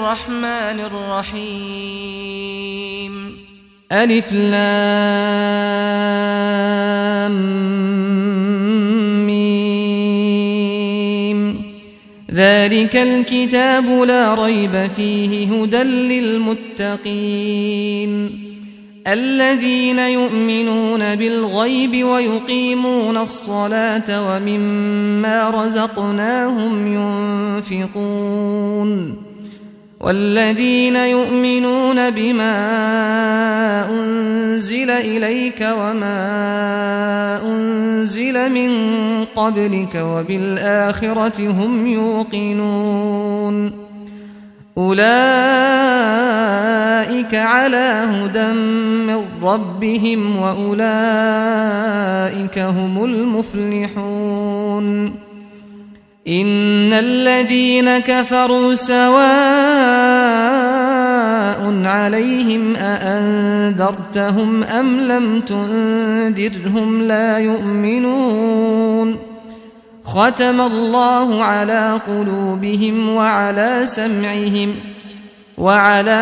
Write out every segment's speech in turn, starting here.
الرحمن الرحيم ألف لام ميم ذلك الكتاب لا ريب فيه هدى للمتقين الذين يؤمنون بالغيب ويقيمون الصلاة ومما رزقناهم ينفقون والذين يؤمنون بما أنزل إليك وما أنزل من قبلك وبالآخرة هم يوقنون أولئك على هدى من ربهم وأولئك هم المفلحون إن الذين كفروا سواء عليهم أأنذرتهم أم لم تنذرهم لا يؤمنون ختم الله على قلوبهم وعلى سمعهم وعلى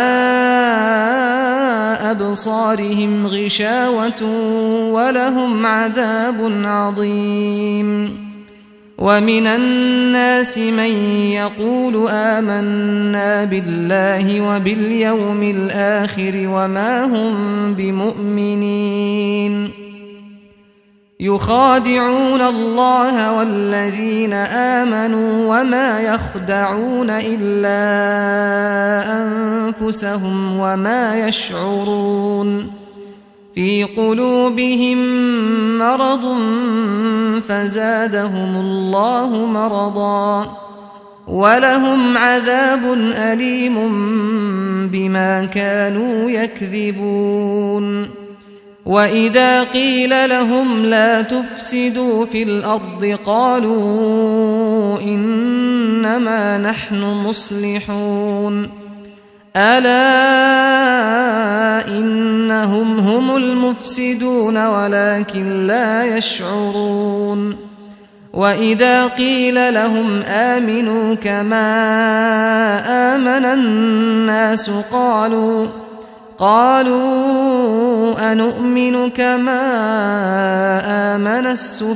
أبصارهم غشاوة ولهم عذاب عظيم ومن الناس من يقول آمنا بالله وباليوم الآخر وما هم بمؤمنين يخادعون الله والذين آمنوا وما يخدعون إلا أنفسهم وما يشعرون في قلوبهم مرض فزادهم الله مرضا ولهم عذاب أليم بما كانوا يكذبون وإذا قيل لهم لا تفسدوا في الأرض قالوا إنما نحن مصلحون ألا إنهم هم المفسدون ولكن لا يشعرون وإذا قيل لهم آمنوا كما آمن الناس قالوا أنؤمن كما آمن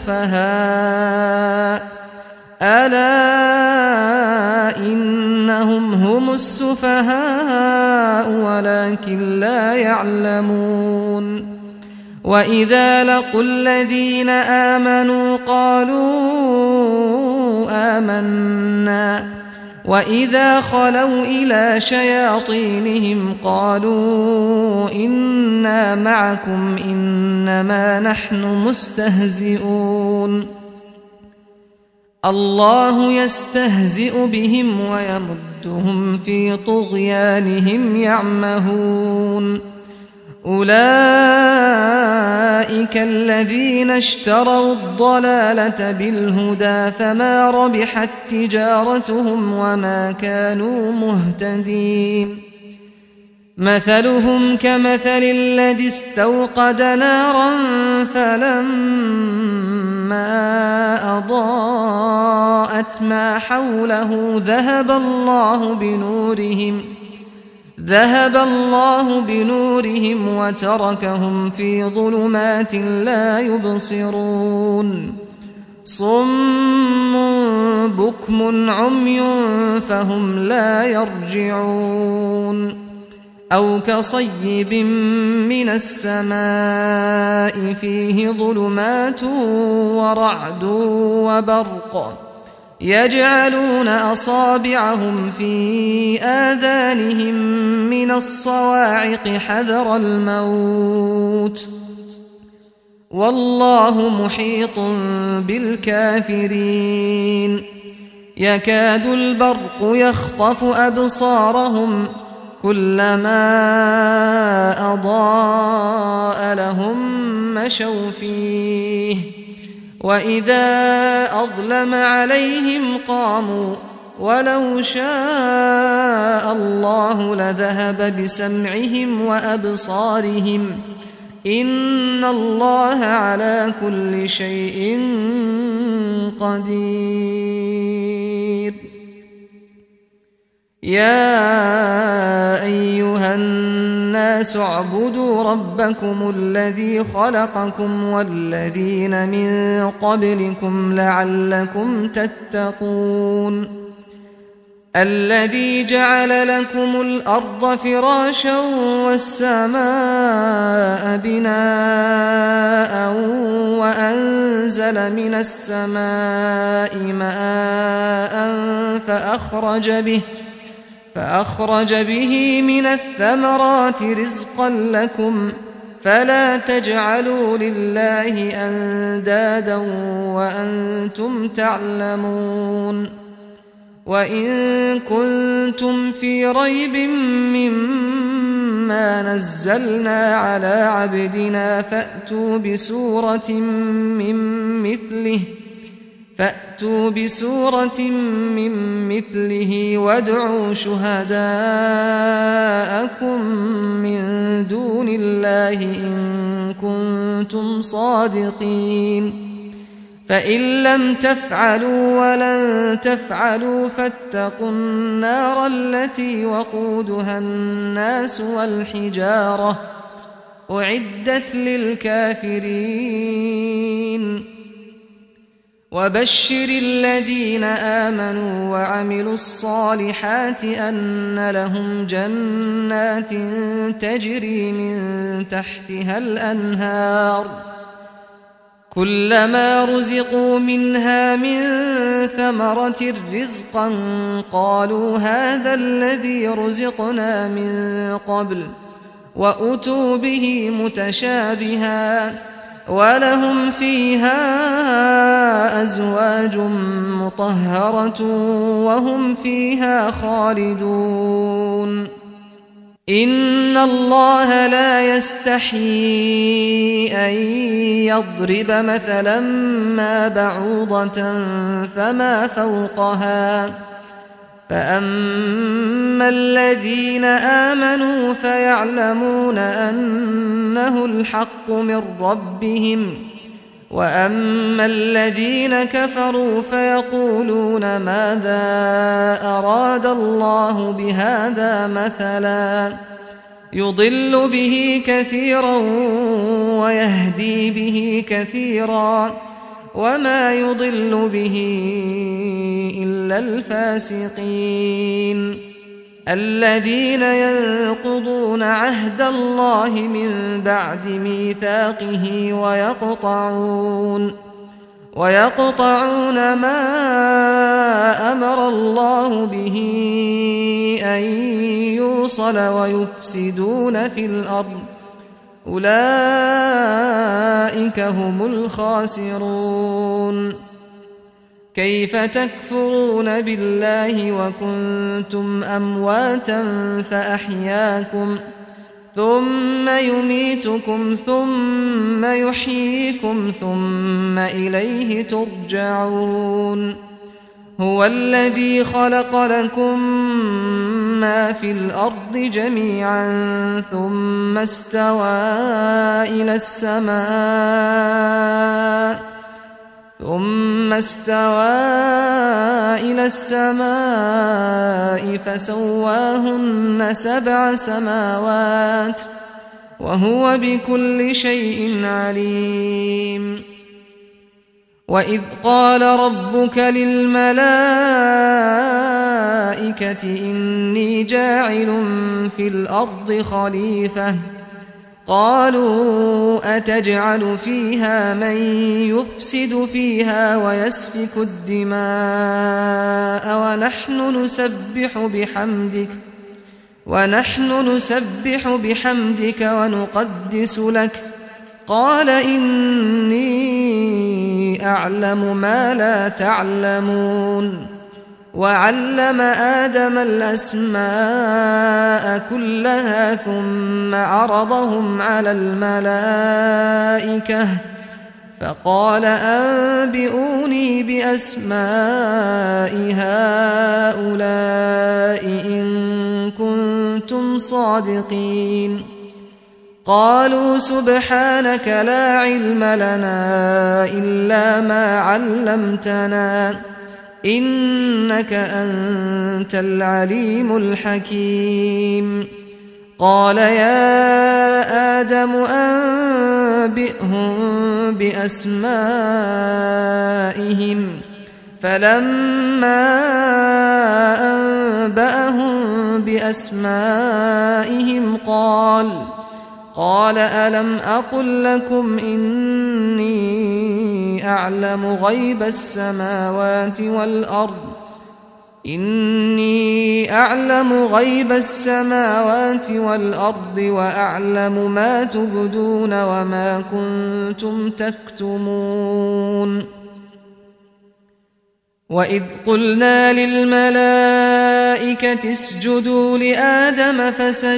السفهاء ألا إنهم هم السفهاء ولكن لا يعلمون وإذا لقوا الذين آمنوا قالوا آمنا وإذا خلوا إلى شياطينهم قالوا إنا معكم إنما نحن مستهزئون الله يستهزئ بهم ويمدهم في طغيانهم يعمهون أولئك الذين اشتروا الضلالة بالهدى فما ربحت تجارتهم وما كانوا مهتدين مثلهم كمثل الذي استوقد نارا فلما أضاءت ما حوله ذهب الله بنورهم وتركهم في ظلمات لا يبصرون صم بكم عمي فهم لا يرجعون أو كصيب من السماء فيه ظلمات ورعد وبرق يجعلون أصابعهم في آذانهم من الصواعق حذر الموت والله محيط بالكافرين يكاد البرق يخطف أبصارهم كلما أضاء لهم مشوا فيه وإذا أظلم عليهم قاموا ولو شاء الله لذهب بسمعهم وأبصارهم إن الله على كل شيء قدير يا أيها الناس اعبدوا ربكم الذي خلقكم والذين من قبلكم لعلكم تتقون الذي جعل لكم الأرض فراشا والسماء بناء وأنزل من السماء ماء فأخرج به من الثمرات رزقا لكم فلا تجعلوا لله أندادا وأنتم تعلمون وإن كنتم في ريب مما نزلنا على عبدنا فأتوا بسورة من مثله وادعوا شهداءكم من دون الله إن كنتم صادقين فإن لم تفعلوا ولن تفعلوا فاتقوا النار التي وقودها الناس والحجارة أعدت للكافرين وبشر الذين آمنوا وعملوا الصالحات أن لهم جنات تجري من تحتها الأنهار كلما رزقوا منها من ثمرة رزقا قالوا هذا الذي رزقنا من قبل وأتوا به متشابها ولهم فيها أزواج مطهرة وهم فيها خالدون إن الله لا يستحيي أن يضرب مثلا ما بعوضة فما فوقها فأما الذين آمنوا فيعلمون أنه الحق من ربهم وأما الذين كفروا فيقولون ماذا أراد الله بهذا مثلا يضل به كثيرا ويهدي به كثيرا وما يضل به إلا الفاسقين الذين ينقضون عهد الله من بعد ميثاقه ويقطعون ما أمر الله به أن يوصل ويفسدون في الأرض أولئك هم الخاسرون كيف تكفرون بالله وكنتم أمواتا فأحياكم ثم يميتكم ثم يحييكم ثم إليه ترجعون هو الذي خلق لكم ما في الأرض جميعا ثم استوى إلى السماء فسواهن 7 سماوات وهو بكل شيء عليم وإذ قال ربك للملائكة إني جاعل في الأرض خليفة قالوا أتجعل فيها من يفسد فيها ويسفك الدماء ونحن نسبح بحمدك ونقدس لك قال إني أعلم ما لا تعلمون وعلم آدم الأسماء كلها ثم عرضهم على الملائكة فقال أنبئوني بأسماء هؤلاء إن كنتم صادقين قالوا سبحانك لا علم لنا إلا ما علمتنا إنك أنت العليم الحكيم. قال يا آدم أنبئهم بأسمائهم. فلما أنبأهم بأسمائهم قال ألم أقل لكم إني أعلم غيب السماوات والأرض وأعلم ما تبدون وما كنتم تكتمون. وإذ قلنا للملائكة اسجدوا لآدم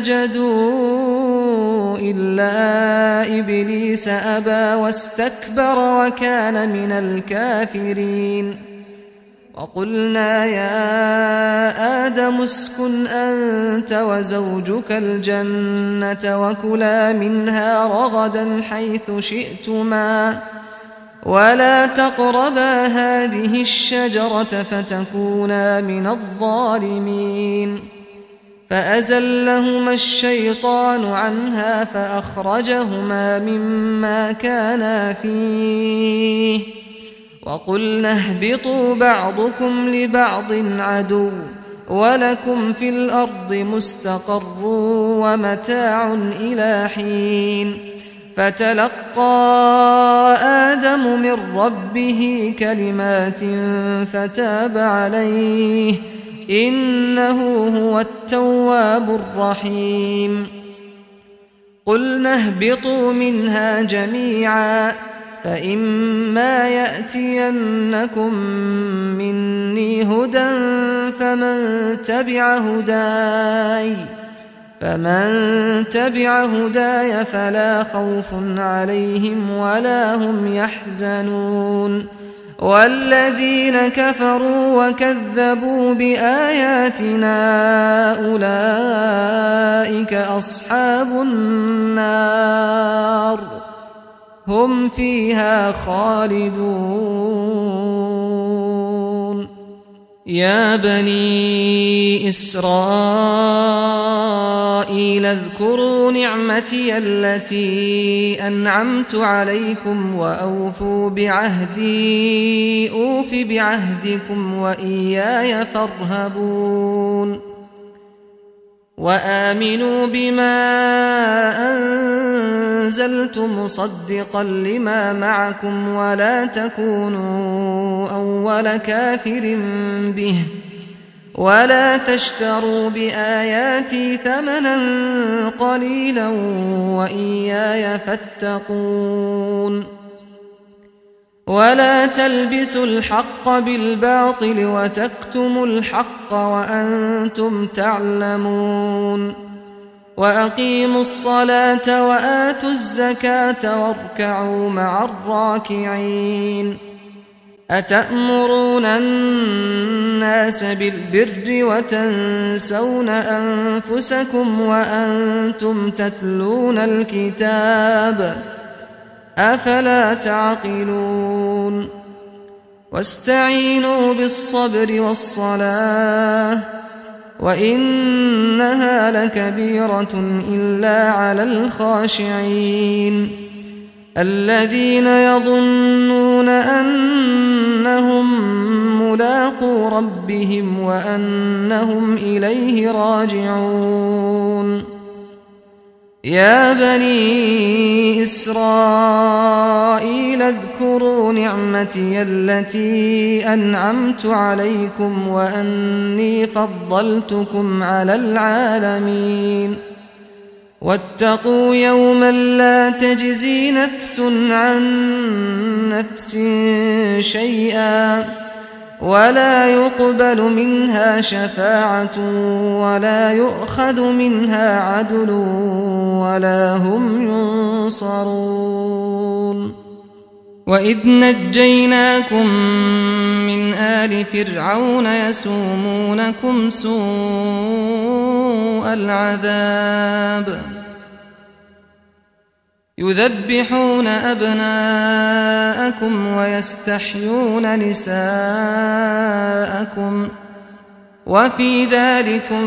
فسجدوا إلا إبليس أبى واستكبر وكان من الكافرين. وقلنا يا آدم اسكن أنت وزوجك الجنة وكلا منها رغدا حيث شئتما ولا تقربا هذه الشجرة فتكونا من الظالمين. فأزلهما الشيطان عنها فأخرجهما مما كانا فيه وقلنا اهبطوا بعضكم لبعض عدو ولكم في الأرض مستقر ومتاع إلى حين. فتلقى آدم من ربه كلمات فتاب عليه إنه هو التواب الرحيم. قلنا اهبطوا منها جميعا فإما يأتينكم مني هدى فمن تبع هداي فلا خوف عليهم ولا هم يحزنون. والذين كفروا وكذبوا بآياتنا أولئك أصحاب النار هم فيها خالدون. يا بني إسرائيل اذكروا نعمتي التي أنعمت عليكم وأوفوا بعهدي أوف بعهدكم وإياي فارهبون. وآمنوا بما أنزلت مصدقا لما معكم ولا تكونوا أول كافر به ولا تشتروا بآياتي ثمنا قليلا وإياي فاتقون. ولا تلبسوا الحق بالباطل وتكتموا الحق وأنتم تعلمون. وأقيموا الصلاة وآتوا الزكاة واركعوا مع الراكعين. أتأمرون الناس بالبر وتنسون أنفسكم وأنتم تتلون الكتاب أفلا تعقلون. واستعينوا بالصبر والصلاة وإنها لكبيرة إلا على الخاشعين الذين يظنون أنهم ملاقو ربهم وأنهم إليه راجعون. يا بني إسرائيل اذكروا نعمتي التي أنعمت عليكم وأني فضلتكم على العالمين. واتقوا يوما لا تجزي نفس عن نفس شيئا ولا يقبل منها شفاعة ولا يؤخذ منها عدل ولا هم ينصرون. وإذ نجيناكم من آل فرعون يسومونكم سوء العذاب يذبحون أبناءكم ويستحيون نساءكم وفي ذلكم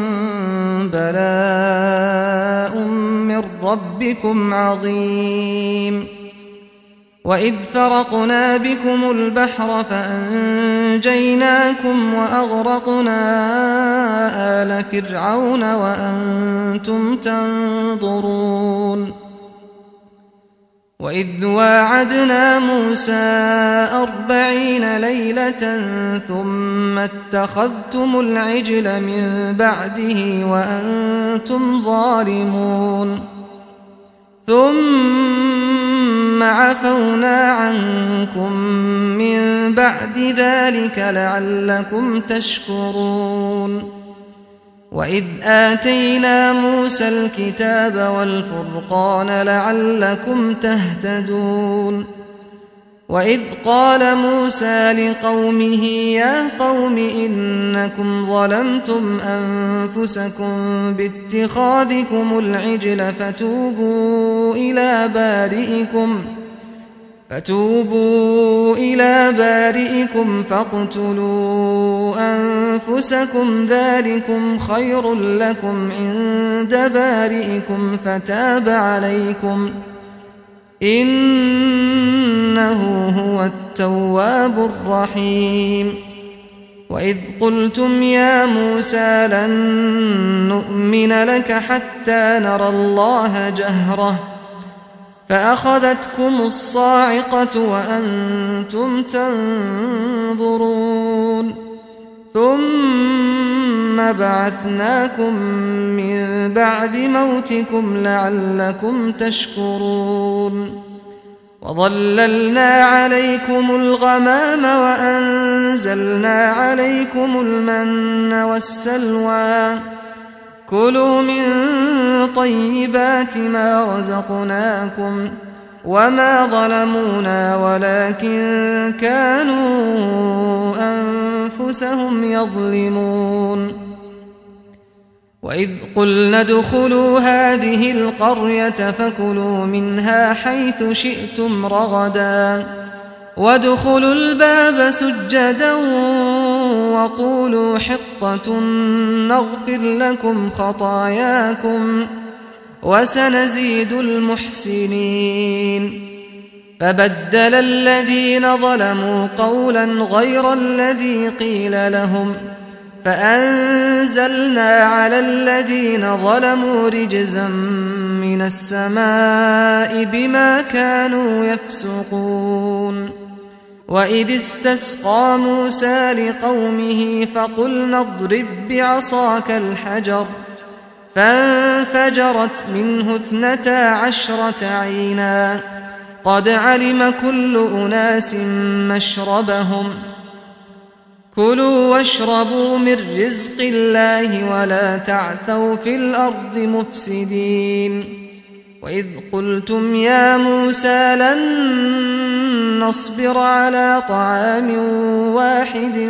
بلاء من ربكم عظيم. وإذ فرقنا بكم البحر فأنجيناكم وأغرقنا آل فرعون وأنتم تنظرون. وإذ واعدنا موسى 40 ليلة ثم اتخذتم العجل من بعده وأنتم ظالمون ثم عفونا عنكم من بعد ذلك لعلكم تشكرون. وإذ آتينا موسى الكتاب والفرقان لعلكم تهتدون. وإذ قال موسى لقومه يا قوم إنكم ظلمتم أنفسكم باتخاذكم العجل فتوبوا إلى بارئكم فاقتلوا أنفسكم ذلكم خير لكم عند بارئكم فتاب عليكم إنه هو التواب الرحيم. وإذ قلتم يا موسى لن نؤمن لك حتى نرى الله جهرة فأخذتكم الصاعقة وأنتم تنظرون ثم بعثناكم من بعد موتكم لعلكم تشكرون. وظللنا عليكم الغمام وأنزلنا عليكم المن والسلوى كلوا من طيبات ما رزقناكم وما ظلمونا ولكن كانوا أنفسهم يظلمون. وإذ قلنا ادخلوا هذه القرية فكلوا منها حيث شئتم رغدا وادخلوا الباب سجدا وقولوا حطة نغفر لكم خطاياكم وسنزيد المحسنين. فبدل الذين ظلموا قولا غير الذي قيل لهم فأنزلنا على الذين ظلموا رجزا من السماء بما كانوا يفسقون. وإذ استسقى موسى لقومه فقلنا اضرب بعصاك الحجر فانفجرت منه 12 عينا قد علم كل أناس مشربهم كلوا واشربوا من رزق الله ولا تعثوا في الأرض مفسدين. وإذ قلتم يا موسى لن نصبر على طعام واحد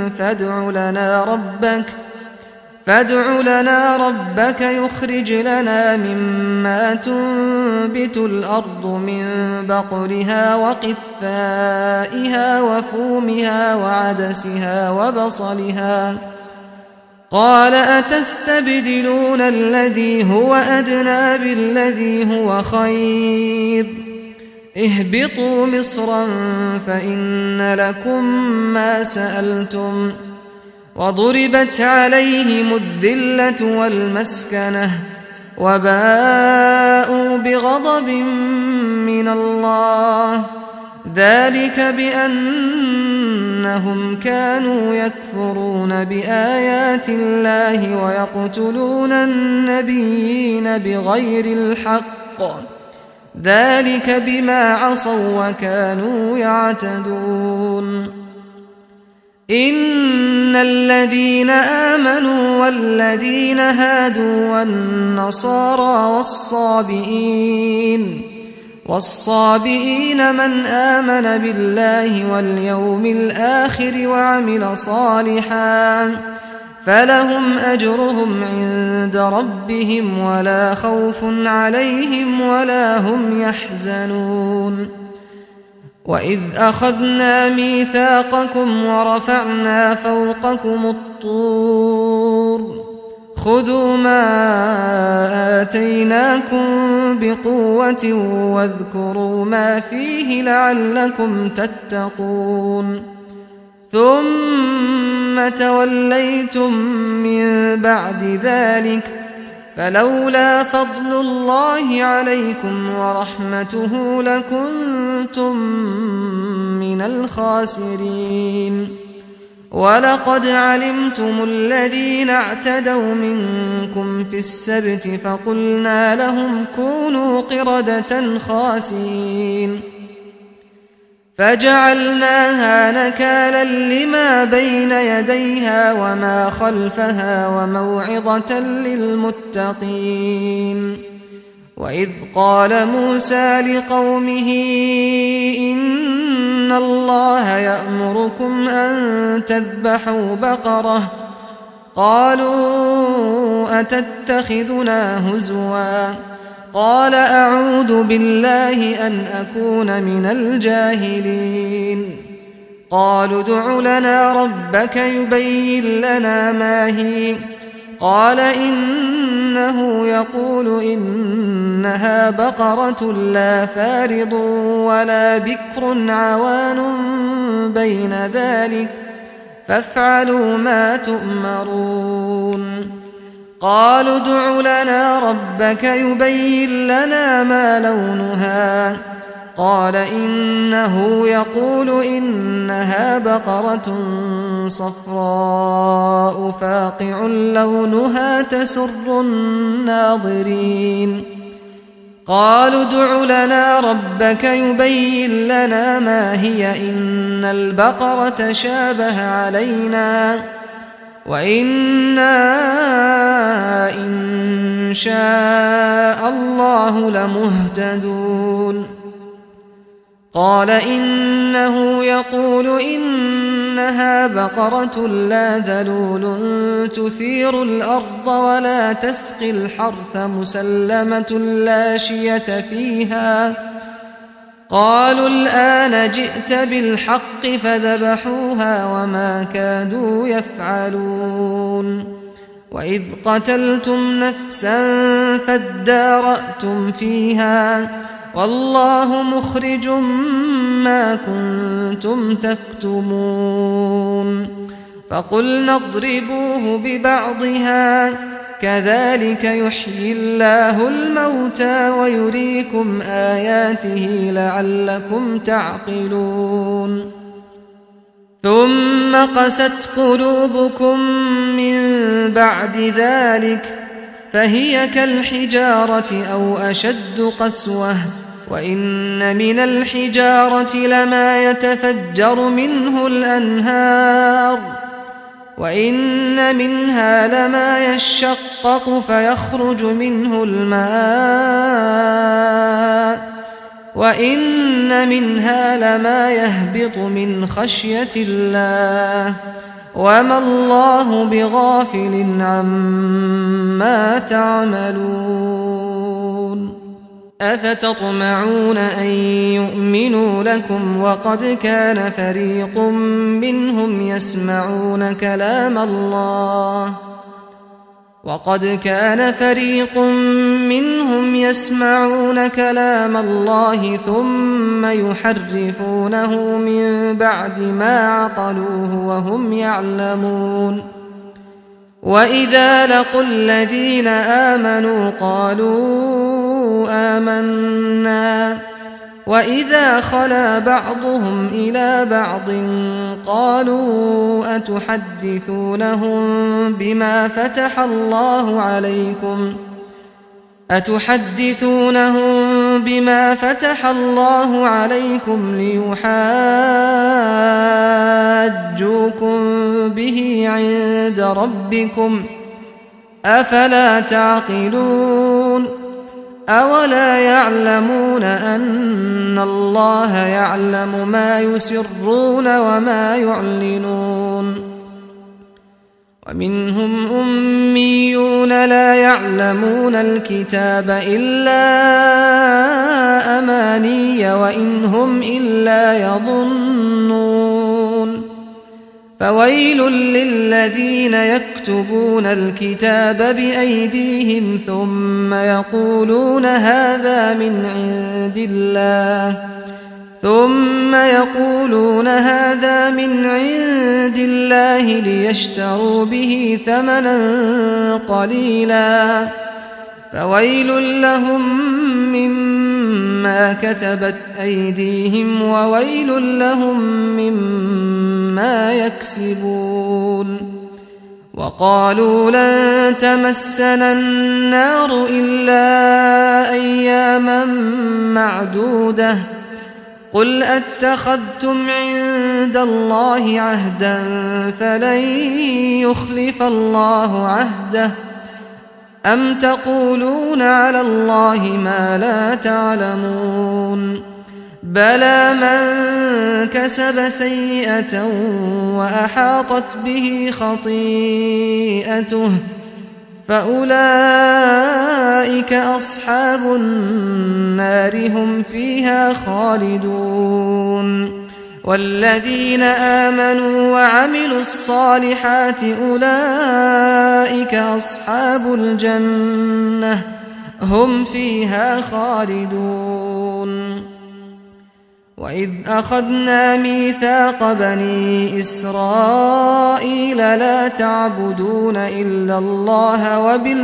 فادع لنا ربك يخرج لنا مما تنبت الأرض من بقلها وقثائها وفومها وعدسها وبصلها قال أتستبدلون الذي هو أدنى بالذي هو خير اهبطوا مصرا فإن لكم ما سألتم وضربت عليهم الذلة والمسكنة وباءوا بغضب من الله ذلك بأنهم كانوا يكفرون بآيات الله ويقتلون النبيين بغير الحق ذلك بما عصوا وكانوا يعتدون. إن الذين آمنوا والذين هادوا والنصارى والصابئين من آمن بالله واليوم الآخر وعمل صالحا فلهم أجرهم عند ربهم ولا خوف عليهم ولا هم يحزنون وإذ أخذنا ميثاقكم ورفعنا فوقكم الطور خذوا ما آتيناكم بقوة واذكروا ما فيه لعلكم تتقون ثم توليتم من بعد ذلك فلولا فضل الله عليكم ورحمته لكنتم من الخاسرين ولقد علمتم الذين اعتدوا منكم في السبت فقلنا لهم كونوا قردة خاسئين فجعلناها نكالا لما بين يديها وما خلفها وموعظة للمتقين وإذ قال موسى لقومه إن الله يأمركم أن تذبحوا بقرة قالوا أتتخذنا هزوا قال أعوذ بالله أن أكون من الجاهلين قالوا ادع لنا ربك يبين لنا ما هي قال إنه يقول إنها بقرة لا فارض ولا بكر عوان بين ذلك فافعلوا ما تؤمرون قالوا ادع لنا ربك يبين لنا ما لونها قال إنه يقول إنها بقرة صفراء فاقع لونها تسر الناظرين قالوا ادع لنا ربك يبين لنا ما هي إن البقرة شابه علينا وإنا إن شاء الله لمهتدون قال إنه يقول إنها بقرة لا ذلول تثير الأرض ولا تسقي الحرث مسلمة لا شية فيها قالوا الآن جئت بالحق فذبحوها وما كادوا يفعلون وإذ قتلتم نفسا فادارأتم فيها والله مخرج ما كنتم تكتمون فقلنا اضربوه ببعضها كذلك يحيي الله الموتى ويريكم آياته لعلكم تعقلون ثم قست قلوبكم من بعد ذلك فهي كالحجارة أو أشد قسوة وإن من الحجارة لما يتفجر منه الأنهار وإن منها لما يشقق فيخرج منه الماء وإن منها لما يهبط من خشية الله وما الله بغافل عما تعملون أفتطمعون أن يؤمنوا لكم وقد كان فريق منهم يسمعون كلام الله ثم يحرفونه من بعد ما عقلوه وهم يعلمون وإذا لقوا الذين آمنوا قالوا آمنا وإذا خلا بعضهم إلى بعض قالوا أتحدثونهم بما فتح الله عليكم ليحاجوكم به عند ربكم أفلا تعقلون أولا يعلمون أن الله يعلم ما يسرون وما يعلنون ومنهم أميون لا يعلمون الكتاب إلا أماني وإن هم إلا يظنون فويل للذين يكتبون الكتاب بأيديهم ثم يقولون هذا من عند الله ليشتروا به ثمنا قليلا فويل لهم مما كتبت أيديهم وويل لهم مما يكسبون وقالوا لن تمسنا النار إلا أياما معدودة قل أتخذتم عند الله عهدا فلن يخلف الله عهده أم تقولون على الله ما لا تعلمون بلى من كسب سيئة وأحاطت به خطيئته فأولئك أصحاب النار هم فيها خالدون والذين آمنوا وعملوا الصالحات أولئك أصحاب الجنة هم فيها خالدون وإذ أخذنا ميثاق بني إسرائيل لا تعبدون إلا الله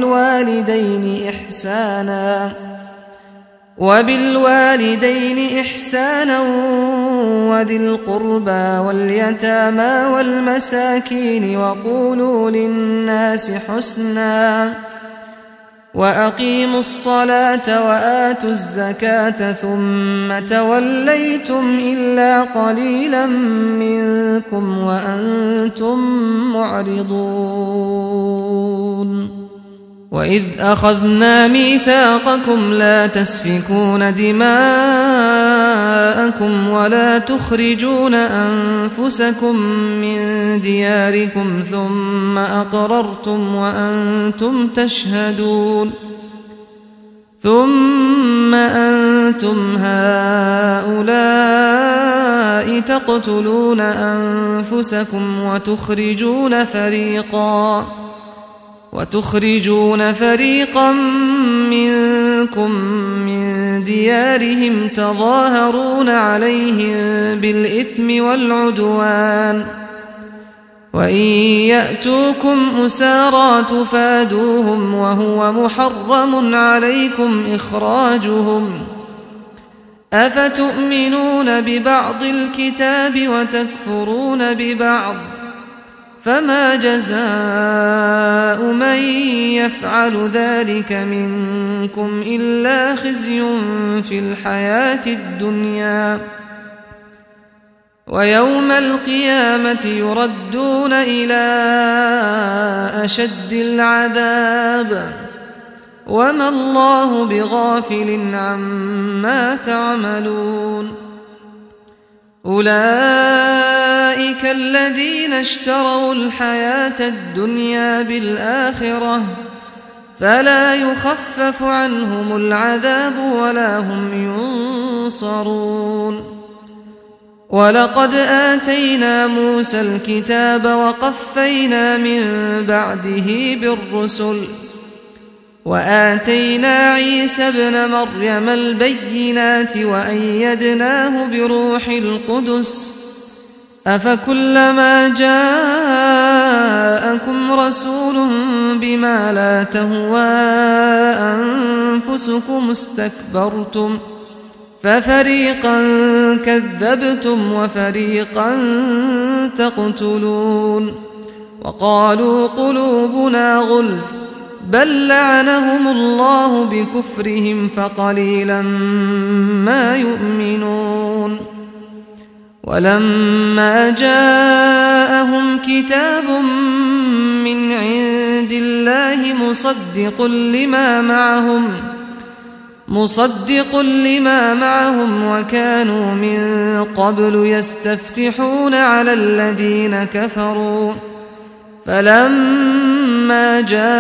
وبالوالدين إحسانا وذي القربى واليتامى والمساكين وقولوا للناس حسنا وأقيموا الصلاة وآتوا الزكاة ثم توليتم إلا قليلا منكم وأنتم معرضون وإذ أخذنا ميثاقكم لا تسفكون دماءكم ولا تخرجون أنفسكم من دياركم ثم أقررتم وأنتم تشهدون ثم أنتم هؤلاء تقتلون أنفسكم وتخرجون فريقا منكم من ديارهم تظاهرون عليهم بالإثم والعدوان وإن يأتوكم أسارى تفادوهم وهو محرم عليكم إخراجهم أفتؤمنون ببعض الكتاب وتكفرون ببعض فما جزاء من يفعل ذلك منكم إلا خزي في الحياة الدنيا ويوم القيامة يردون إلى أشد العذاب وما الله بغافل عما تعملون أولئك الذين اشتروا الحياة الدنيا بالآخرة فلا يخفف عنهم العذاب ولا هم ينصرون ولقد آتينا موسى الكتاب وقفينا من بعده بالرسل وآتينا عيسى ابن مريم البينات وأيدناه بروح القدس أفكلما جاءكم رسول بما لا تهوى أنفسكم استكبرتم ففريقا كذبتم وفريقا تقتلون وقالوا قلوبنا غلف بل لعنهم الله بكفرهم فقليلا ما يؤمنون ولما جاءهم كتاب من عند الله مصدق لما معهم وكانوا من قبل يستفتحون على الذين كفروا فلما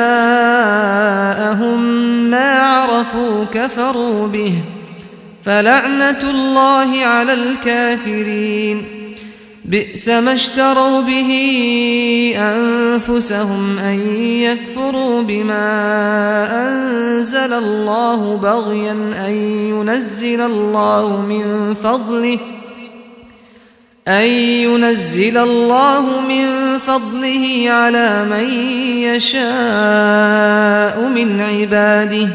جاءهم ما عرفوا كفروا به فلعنة الله على الكافرين بئس ما اشتروا به أنفسهم أن يكفروا بما أنزل الله بغيا أن ينزل الله من فضله على من يشاء من عباده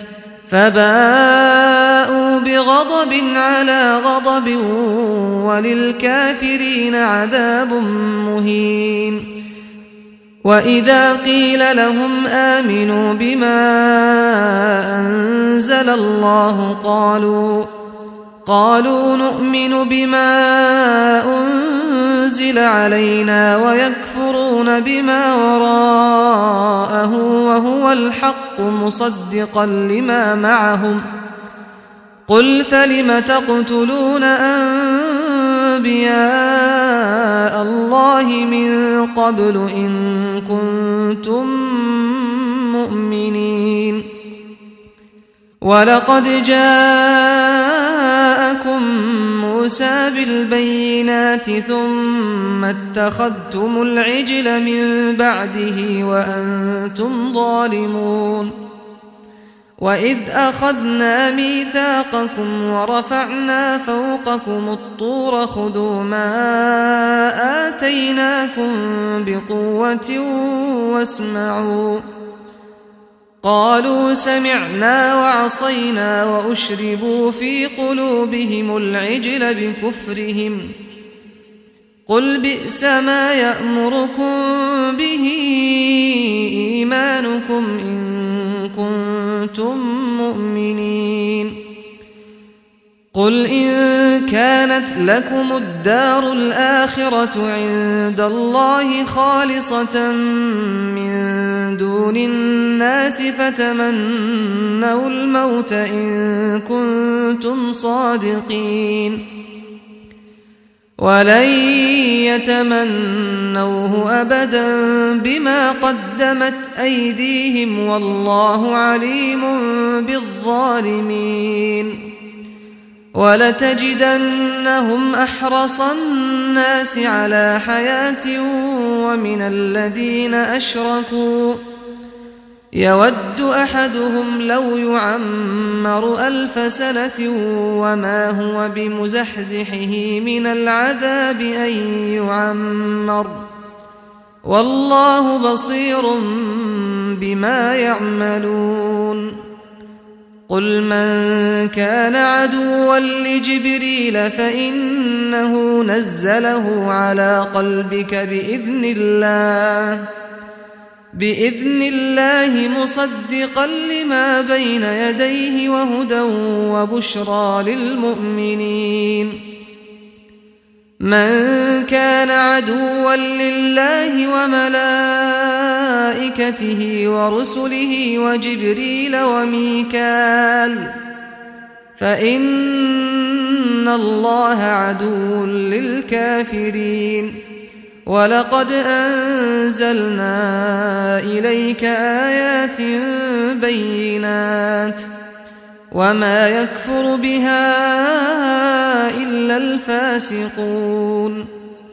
فباءوا بغضب على غضب وللكافرين عذاب مهين وإذا قيل لهم آمنوا بما أنزل الله قالوا نؤمن بما أنزل علينا ويكفرون بما وراءه وهو الحق مصدقا لما معهم قل فلم تقتلون أنبياء الله من قبل إن كنتم مؤمنين ولقد جاءكم موسى بالبينات ثم اتخذتم العجل من بعده وأنتم ظالمون وإذ أخذنا ميثاقكم ورفعنا فوقكم الطور خذوا ما آتيناكم بقوة واسمعوا قالوا سمعنا وعصينا وأشربوا في قلوبهم العجل بكفرهم قل بئس ما يأمركم به إيمانكم إن كنتم مؤمنين قل إن كانت لكم الدار الآخرة عند الله خالصة من دون الناس فتمنوا الموت إن كنتم صادقين ولن يتمنوه أبدا بما قدمت أيديهم والله عليم بالظالمين ولتجدنهم أحرص الناس على حياة ومن الذين أشركوا يود أحدهم لو يعمر 1000 سنة وما هو بمزحزحه من العذاب أن يعمر والله بصير بما يعملون قل من كان عدوا لجبريل فإنه نزله على قلبك بإذن الله مصدقا لما بين يديه وهدى وبشرى للمؤمنين من كان عدوا لله وملائكته ورسله وجبريل وميكال فإن الله عدو للكافرين ولقد أنزلنا إليك آيات بينات وما يكفر بها إلا الفاسقون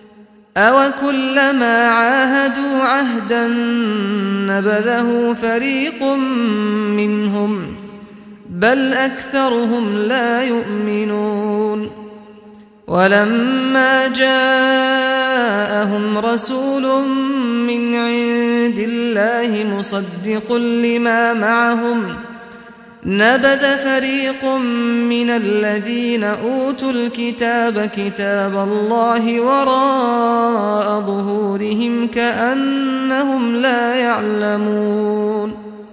أوكلما عاهدوا عهدا نبذه فريق منهم بل أكثرهم لا يؤمنون ولما جاءهم رسول من عند الله مصدق لما معهم نبذ فريق من الذين أوتوا الكتاب كتاب الله وراء ظهورهم كأنهم لا يعلمون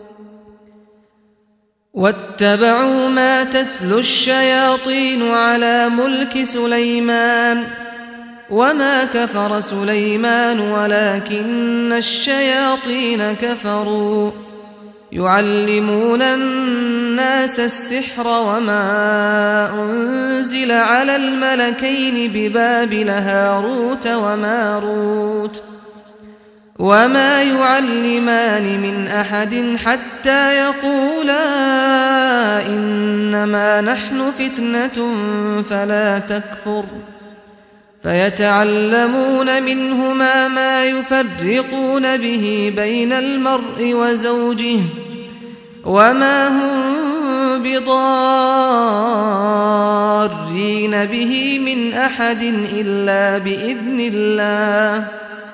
واتبعوا ما تتلو الشياطين على ملك سليمان وما كفر سليمان ولكن الشياطين كفروا يعلمون الناس السحر وما أنزل على الملكين ببابل هاروت وماروت وما يعلمان من أحد حتى يقولا إنما نحن فتنة فلا تكفر فيتعلمون منهما ما يفرقون به بين المرء وزوجه وما هم بضارين به من أحد إلا بإذن الله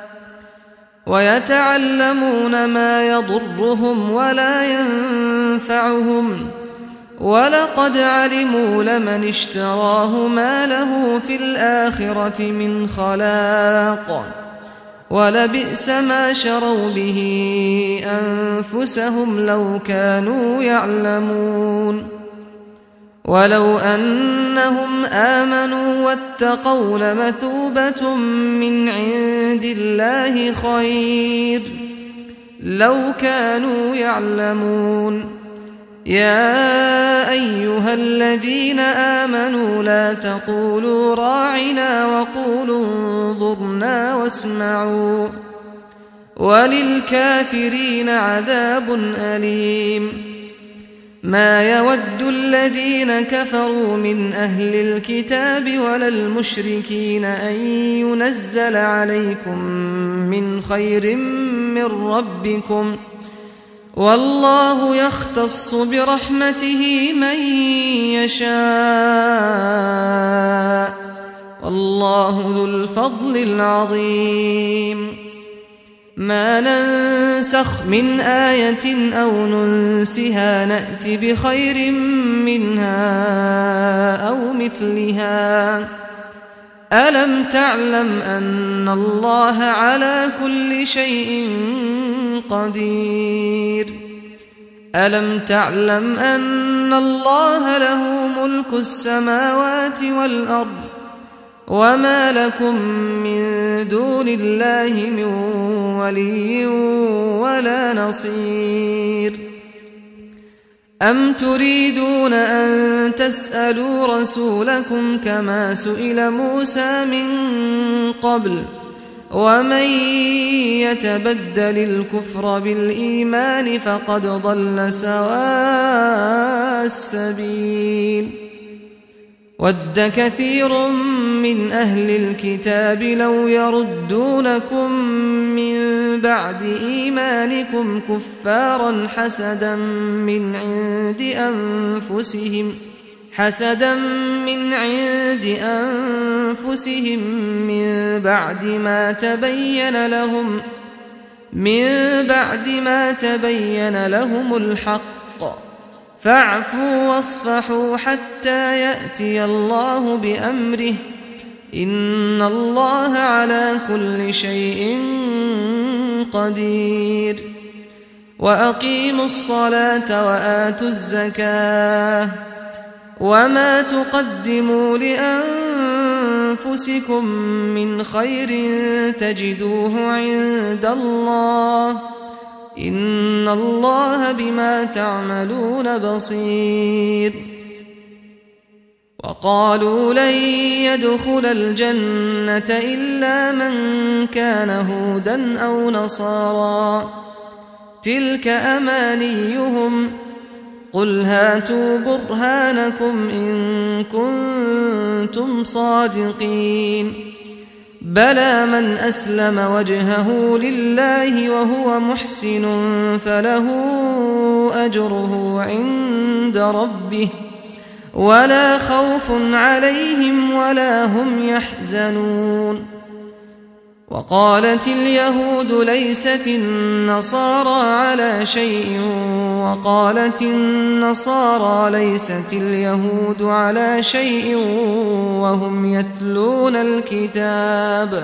ويتعلمون ما يضرهم ولا ينفعهم ولقد علموا لمن اشتراه ما له في الآخرة من خلاق ولبئس ما شروا به أنفسهم لو كانوا يعلمون ولو أنهم آمنوا واتقوا لمثوبة من عند الله خير لو كانوا يعلمون يا أيها الذين آمنوا لا تقولوا راعنا وقولوا انظرنا واسمعوا وللكافرين عذاب أليم ما يود الذين كفروا من أهل الكتاب ولا المشركين أن ينزل عليكم من خير من ربكم والله يختص برحمته من يشاء والله ذو الفضل العظيم ما ننسخ من آية أو ننسها نأت بخير منها أو مثلها ألم تعلم أن الله على كل شيء قدير ألم تعلم أن الله له ملك السماوات والأرض وما لكم من دون الله من ولي ولا نصير أم تريدون أن تسألوا رسولكم كما سئل موسى من قبل ومن يتبدل الكفر بالإيمان فقد ضل سواء السبيل ود كثير من أهل الكتاب لو يردونكم من بعد إيمانكم كفارا حسدا من عند أنفسهم من بعد ما تبين لهم الحق فاعفوا واصفحوا حتى يأتي الله بأمره إن الله على كل شيء قدير وأقيموا الصلاة وآتوا الزكاة وما تقدموا لأنفسكم من خير تجدوه عند الله إن الله بما تعملون بصير وقالوا لن يدخل الجنة إلا من كان هودا أو نصارى تلك أمانيهم قل هاتوا برهانكم إن كنتم صادقين بلى من أسلم وجهه لله وهو محسن فله أجره عند ربه ولا خوف عليهم ولا هم يحزنون وقالت اليهود ليست النصارى على شيء وقالت النصارى ليست اليهود على شيء وهم يتلون الكتاب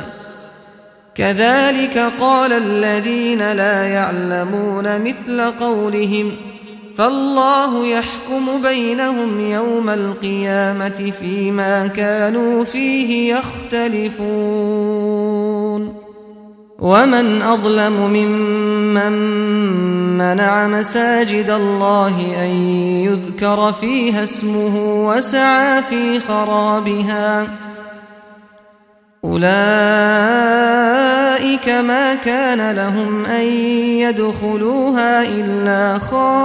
كذلك قال الذين لا يعلمون مثل قولهم فالله يحكم بينهم يوم القيامة فيما كانوا فيه يختلفون ومن أظلم ممن منع مساجد الله أن يذكر فيها اسمه وسعى في خرابها أولئك ما كان لهم أن يدخلوها إلا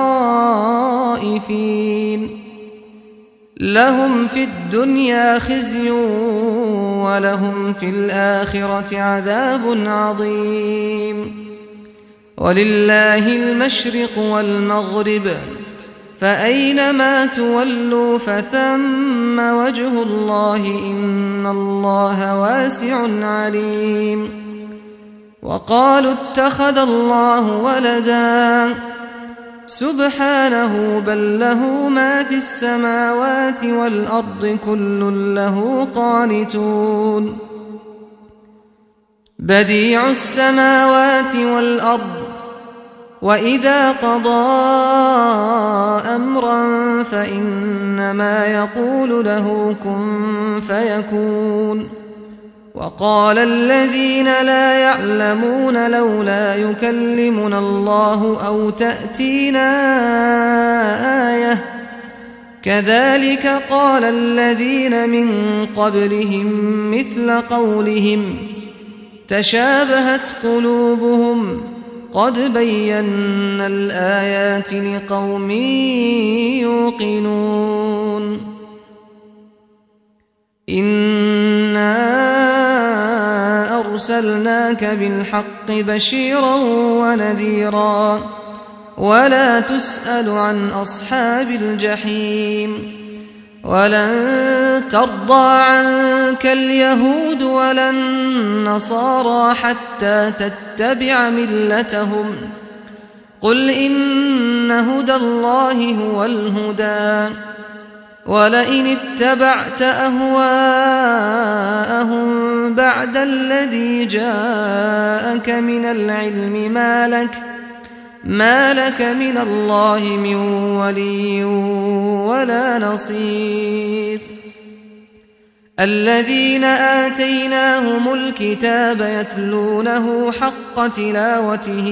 خائفين لهم في الدنيا خزي ولهم في الآخرة عذاب عظيم ولله المشرق والمغرب فأينما تولوا فثم وجه الله إن الله واسع عليم وقالوا اتخذ الله ولدا سبحانه بل له ما في السماوات والأرض كل له قانتون بديع السماوات والأرض وإذا قضى أمرا فإنما يقول له كن فيكون وقال الذين لا يعلمون لولا يكلمنا الله أو تأتينا آية كذلك قال الذين من قبلهم مثل قولهم تشابهت قلوبهم قد بينا الآيات لقوم يوقنون إنا أرسلناك بالحق بشيرا ونذيرا ولا تسأل عن أصحاب الجحيم ولن ترضى عنك اليهود ولا النصارى حتى تتبع ملتهم قل إن هدى الله هو الهدى ولئن اتبعت أهواءهم بعد الذي جاءك من العلم ما لك من الله من ولي ولا نصير الذين آتيناهم الكتاب يتلونه حق تلاوته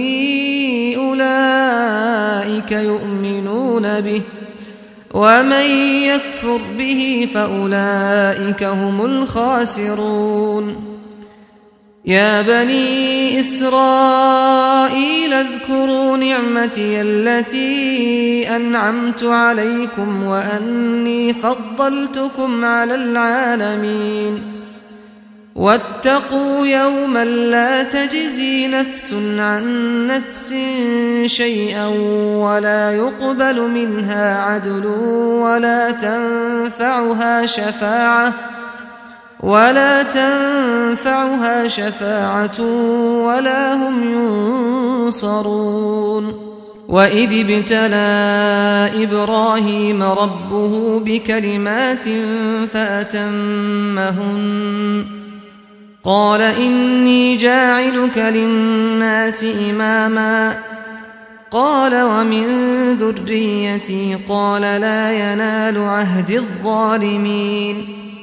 أولئك يؤمنون به ومن يكفر به فأولئك هم الخاسرون يا بني إسرائيل اذكروا نعمتي التي أنعمت عليكم وأني فضلتكم على العالمين واتقوا يوما لا تجزي نفس عن نفس شيئا ولا يقبل منها عدل ولا تنفعها شفاعة ولا هم ينصرون وإذ ابتلى إبراهيم ربه بكلمات فأتمهن قال إني جاعلك للناس إماما قال ومن ذريتي قال لا ينال عهد الظالمين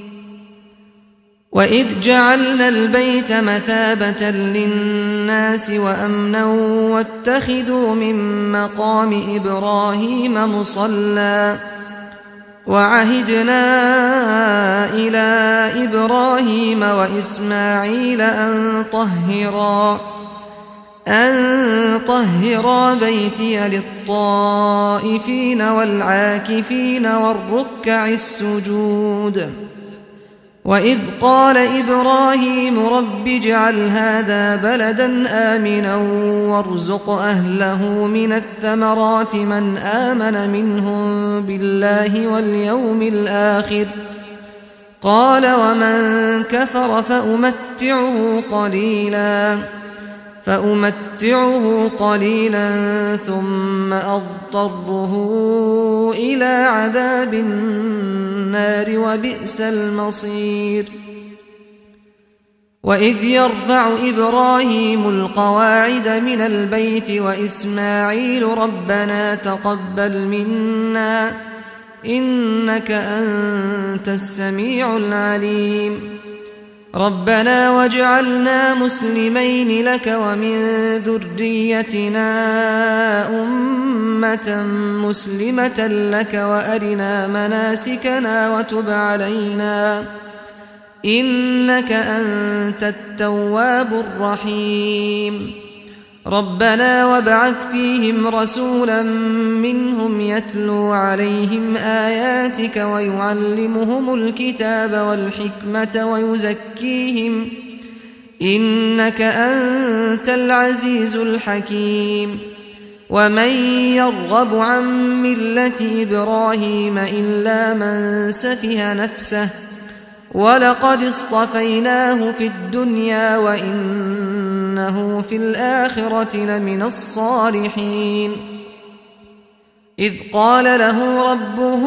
وإذ جعلنا البيت مثابة للناس وأمنا واتخذوا من مقام إبراهيم مصلى وعهدنا إلى إبراهيم وإسماعيل أن طهرا بيتي للطائفين والعاكفين والركع السجود وإذ قال إبراهيم رب اجعل هذا بلدا آمنا وارزق أهله من الثمرات من آمن منهم بالله واليوم الآخر قال ومن كفر فأمتعه قليلا ثم أضطره إلى عذاب النار وبئس المصير وإذ يرفع إبراهيم القواعد من البيت وإسماعيل ربنا تقبل منا إنك أنت السميع العليم ربنا واجعلنا مسلمين لك ومن ذريتنا أمة مسلمة لك وأرنا مناسكنا إنك أنت التواب الرحيم ربنا وابعث فيهم رسولا منهم يتلو عليهم آياتك ويعلمهم الكتاب والحكمة ويزكيهم إنك أنت العزيز الحكيم ومن يرغب عن ملة إبراهيم إلا من سفه نفسه ولقد اصطفيناه في الدنيا وإنه في الآخرة لمن الصالحين إذ قال له ربه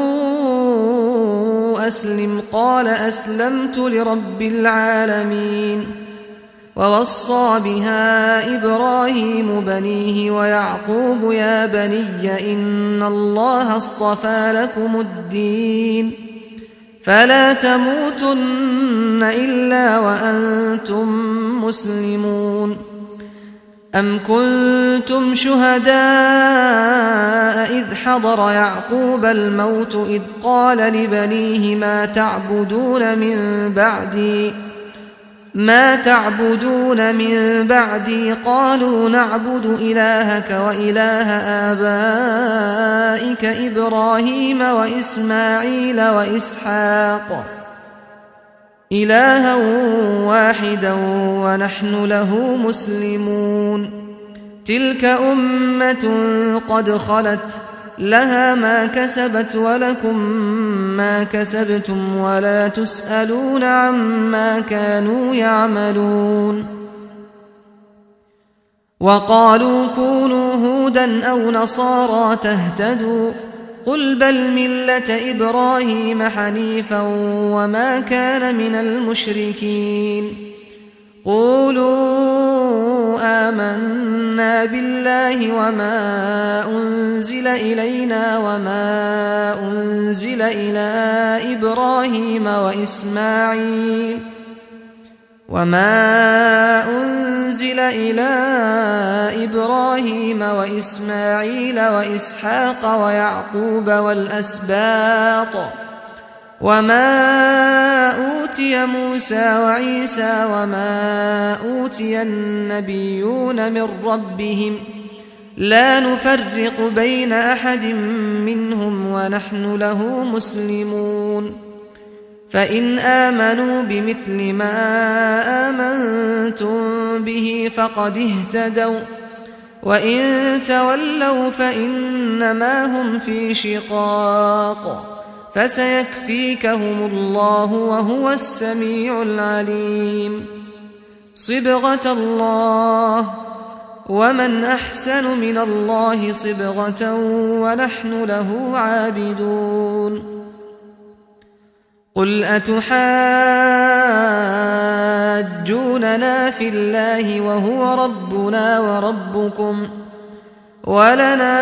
أسلم قال أسلمت لرب العالمين ووصى بها إبراهيم بنيه ويعقوب يا بني إن الله اصطفى لكم الدين فلا تموتن إلا وأنتم مسلمون أم كنتم شهداء إذ حضر يعقوب الموت إذ قال لبنيه ما تعبدون من بعدي قالوا نعبد إلهك وإله آبائك إبراهيم وإسماعيل وإسحاق إلها واحدا ونحن له مسلمون تلك أمة قد خلت لها ما كسبت ولكم ما كسبتم ولا تسألون عما كانوا يعملون وقالوا كونوا هودا أو نصارى تهتدوا قل بل ملة إبراهيم حنيفا وما كان من المشركين قولوا آمنا بالله وما أنزل إلينا وما أنزل إلى إبراهيم وإسماعيل وإسحاق ويعقوب والأسباط وما أوتي موسى وعيسى وما أوتي النبيون من ربهم لا نفرق بين أحد منهم ونحن له مسلمون فإن آمنوا بمثل ما آمنتم به فقد اهتدوا وإن تولوا فإنما هم في شقاق فسيكفيكهم الله وهو السميع العليم صبغة الله ومن أحسن من الله صبغة ونحن له عابدون قل أتحاجوننا في الله وهو ربنا وربكم ولنا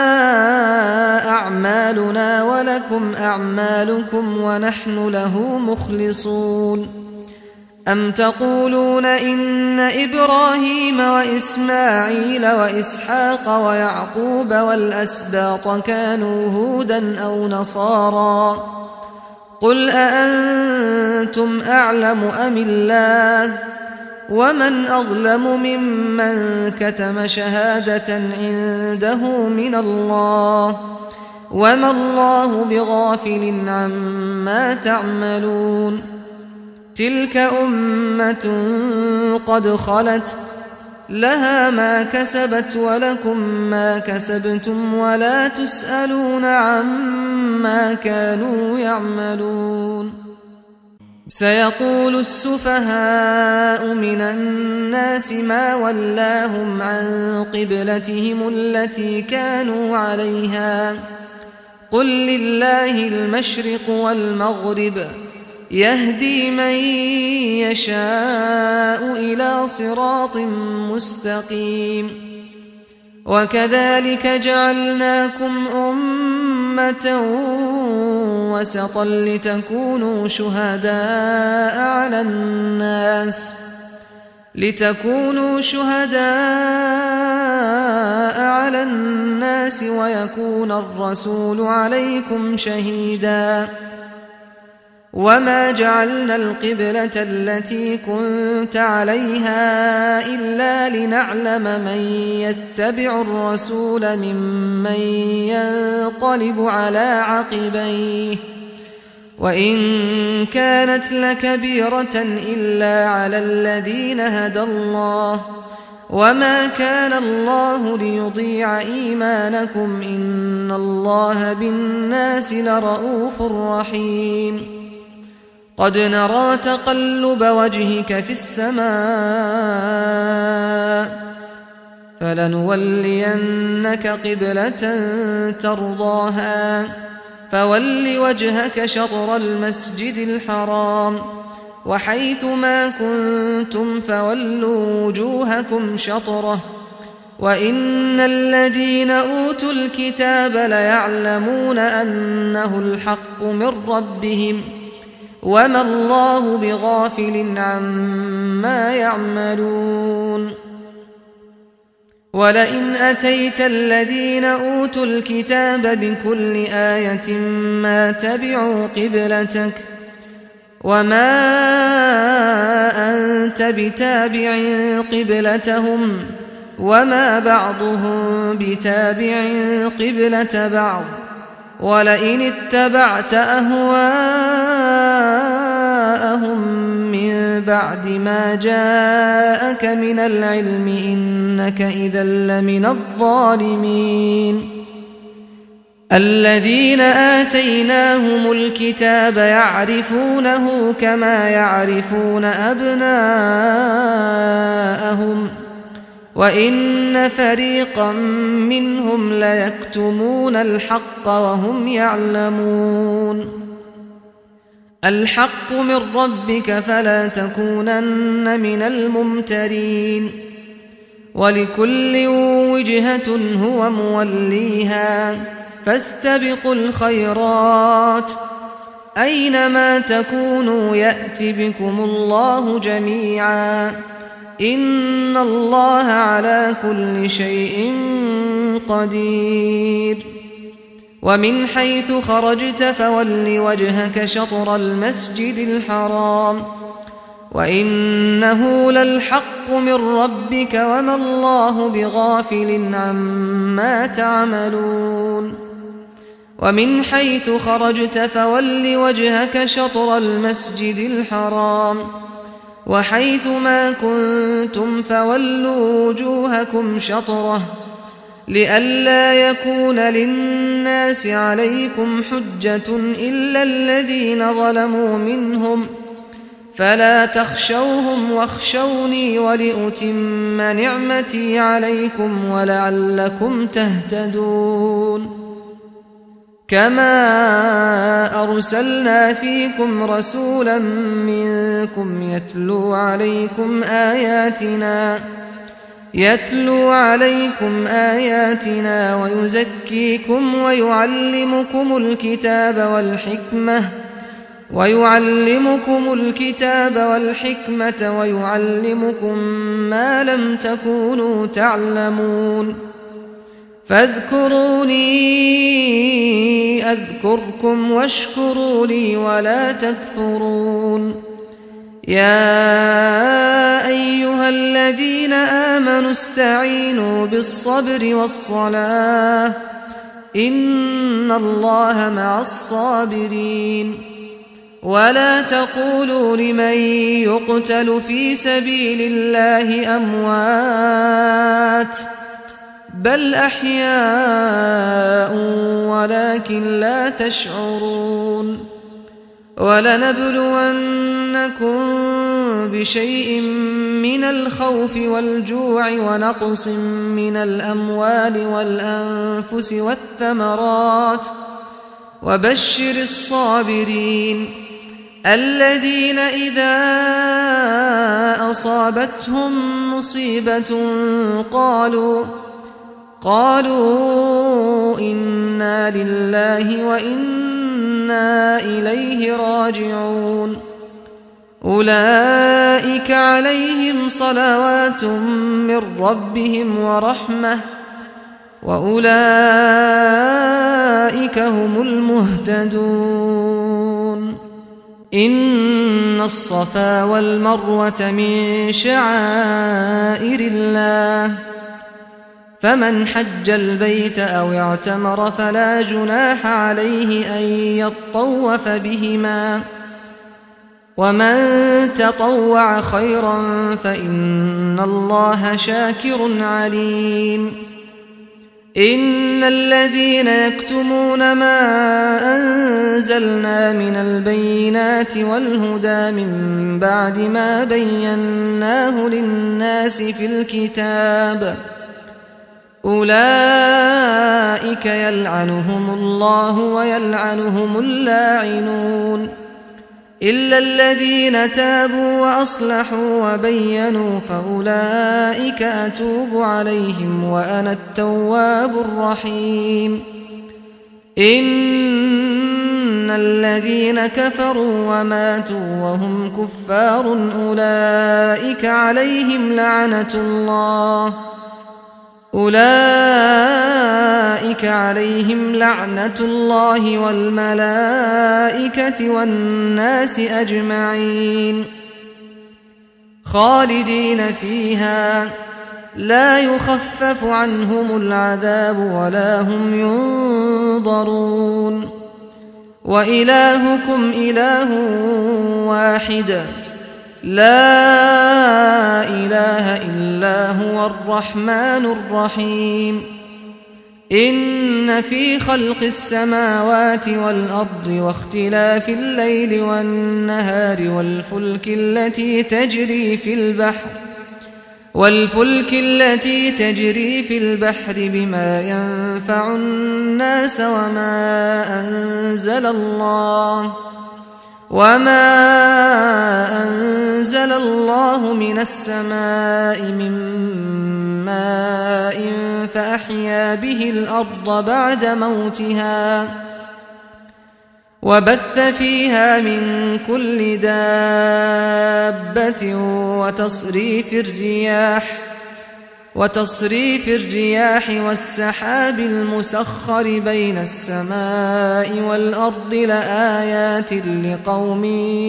أعمالنا ولكم أعمالكم ونحن له مخلصون أم تقولون إن إبراهيم وإسماعيل وإسحاق ويعقوب والأسباط كانوا هودا أو نصارى قل أأنتم أعلم أم الله ومن أظلم ممن كتم شهادة عنده من الله وما الله بغافل عما تعملون تلك أمة قد خلت لها ما كسبت ولكم ما كسبتم ولا تسألون عما كانوا يعملون سيقول السفهاء من الناس ما ولاهم عن قبلتهم التي كانوا عليها قل لله المشرق والمغرب يهدي من يشاء إلى صراط مستقيم وكذلك جعلناكم أمة وسطا لتكونوا شهداء على الناس ويكون الرسول عليكم شهيدا وما جعلنا القبلة التي كنت عليها إلا لنعلم من يتبع الرسول ممن ينقلب على عقبيه وإن كانت لكبيرة إلا على الذين هدى الله وما كان الله ليضيع إيمانكم إن الله بالناس لرءوف رحيم قد نرى تقلب وجهك في السماء فلنولينك قبلة ترضاها فول وجهك شطر المسجد الحرام وحيث ما كنتم فولوا وجوهكم شطره وإن الذين أوتوا الكتاب ليعلمون أنه الحق من ربهم وما الله بغافل عما يعملون ولئن أتيت الذين أوتوا الكتاب بكل آية ما تبعوا قبلتك وما أنت بتابع قبلتهم وما بعضهم بتابع قبلة بعض ولئن اتبعت أهواءهم من بعد ما جاءك من العلم إنك إذا لمن الظالمين الذين آتيناهم الكتاب يعرفونه كما يعرفون أبناءهم وإن فريقا منهم ليكتمون الحق وهم يعلمون الحق من ربك فلا تكونن من الممترين ولكل وجهة هو موليها فاستبقوا الخيرات أينما تكونوا يأت بكم الله جميعا إن الله على كل شيء قدير ومن حيث خرجت فول وجهك شطر المسجد الحرام وإنه للحق من ربك وما الله بغافل عما تعملون ومن حيث خرجت فول وجهك شطر المسجد الحرام وحيث ما كنتم فولوا وجوهكم شطره لئلا يكون للناس عليكم حجة إلا الذين ظلموا منهم فلا تخشوهم واخشوني ولأتم نعمتي عليكم ولعلكم تهتدون كما أرسلنا فيكم رسولا منكم يتلو عليكم آياتنا ويزكيكم ويعلمكم الكتاب والحكمة ويعلمكم ما لم تكونوا تعلمون فاذكروني أذكركم واشكروا لي ولا تكفرون يا أيها الذين آمنوا استعينوا بالصبر والصلاة إن الله مع الصابرين ولا تقولوا لمن يقتل في سبيل الله أموات بل أحياء ولكن لا تشعرون ولنبلونكم بشيء من الخوف والجوع ونقص من الأموال والأنفس والثمرات وبشر الصابرين الذين إذا أصابتهم مصيبة قالوا إنا لله وإنا إليه راجعون أولئك عليهم صلوات من ربهم ورحمة وأولئك هم المهتدون إن الصفا والمروة من شعائر الله فمن حج البيت أو اعتمر فلا جناح عليه أن يطوف بهما ومن تطوع خيرا فإن الله شاكر عليم إن الذين يكتمون ما أنزلنا من البينات والهدى من بعد ما بيناه للناس في الكتاب أولئك يلعنهم الله ويلعنهم اللاعنون إلا الذين تابوا وأصلحوا وبينوا فأولئك أتوب عليهم وأنا التواب الرحيم إن الذين كفروا وماتوا وهم كفار أولئك عليهم لعنة الله والملائكة والناس أجمعين خالدين فيها لا يخفف عنهم العذاب ولا هم ينظرون وإلهكم إله واحد لا إله إلا هو الرحمن الرحيم إن في خلق السماوات والأرض واختلاف الليل والنهار والفلك التي تجري في البحر بما ينفع الناس وما أنزل الله من السماء من ماء فأحيا به الأرض بعد موتها وبث فيها من كل دابة وتصريف الرياح والسحاب المسخر بين السماء والأرض لآيات لقوم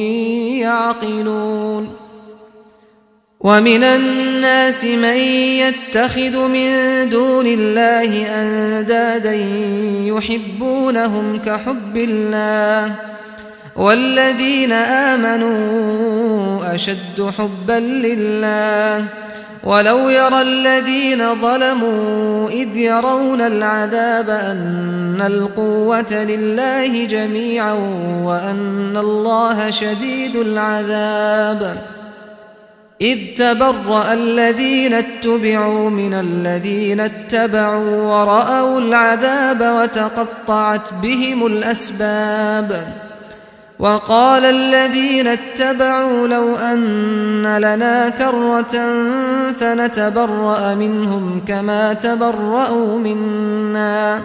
يعقلون ومن الناس من يتخذ من دون الله أندادا يحبونهم كحب الله والذين آمنوا أشد حبا لله ولو يرى الذين ظلموا إذ يرون العذاب أن القوة لله جميعا وأن الله شديد العذاب إذ تبرأ الذين اتبعوا من الذين اتبعوا ورأوا العذاب وتقطعت بهم الأسباب وقال الذين اتبعوا لو أن لنا كرة فنتبرأ منهم كما تبرأوا منا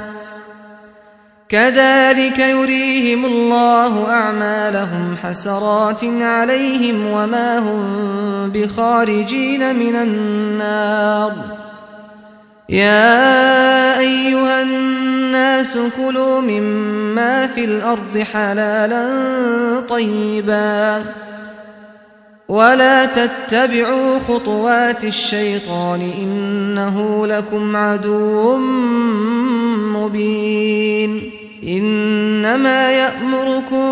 كذلك يريهم الله أعمالهم حسرات عليهم وما هم بخارجين من النار يا أيها الناس كلوا مما في الأرض حلالا طيبا ولا تتبعوا خطوات الشيطان إنه لكم عدو مبين إنما يأمركم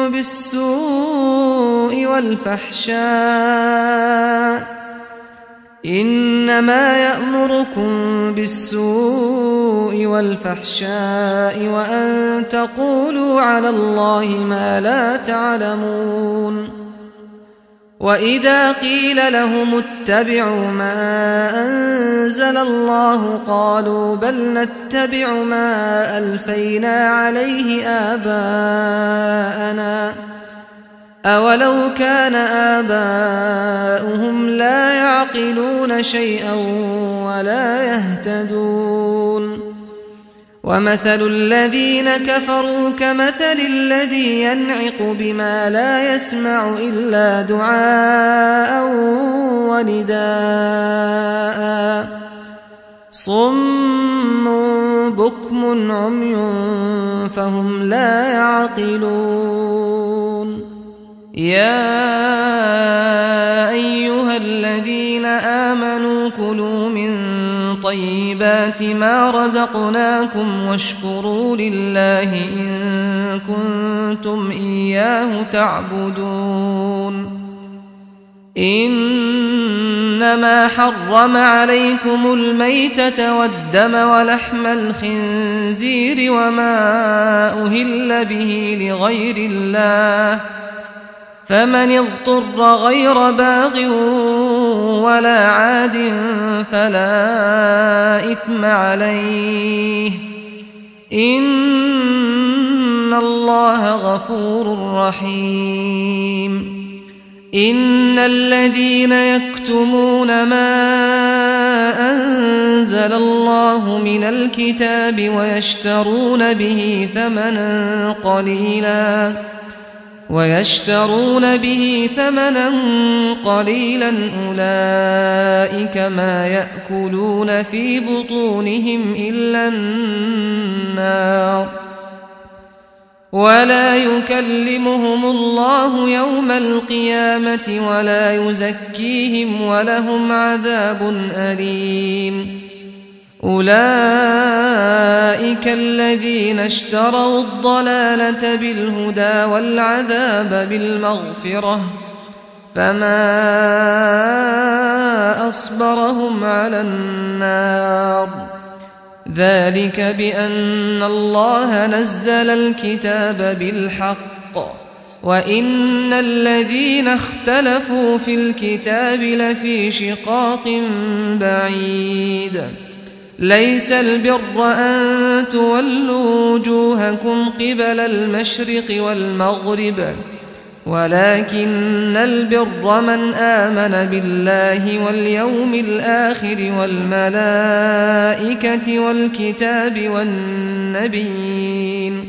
بالسوء والفحشاء وأن تقولوا على الله ما لا تعلمون وإذا قيل لهم اتبعوا ما أنزل الله قالوا بل نتبع ما ألفينا عليه آباءنا أولو كان آباؤهم لا يعقلون شيئا ولا يهتدون ومثل الذين كفروا كمثل الذي ينعق بما لا يسمع إلا دعاء ونداء صم بكم عمي فهم لا يعقلون يا أيها الذين آمنوا كلوا من طيبات ما رزقناكم واشكروا لله إن كنتم إياه تعبدون إنما حرم عليكم الميتة والدم ولحم الخنزير وما أهل به لغير الله فمن اضطر غير باغ ولا عاد فلا إثم عليه إن الله غفور رحيم إن الذين يكتمون ما أنزل الله من الكتاب ويشترون به ثمنا قليلا أولئك ما يأكلون في بطونهم إلا النار ولا يكلمهم الله يوم القيامة ولا يزكيهم ولهم عذاب أليم أولئك الذين اشتروا الضلالة بالهدى والعذاب بالمغفرة فما أصبرهم على النار ذلك بأن الله نزل الكتاب بالحق وإن الذين اختلفوا في الكتاب لفي شقاق بعيد ليس البر أن تولوا وجوهكم قبل المشرق والمغرب ولكن البر من آمن بالله واليوم الآخر والملائكة والكتاب والنبيين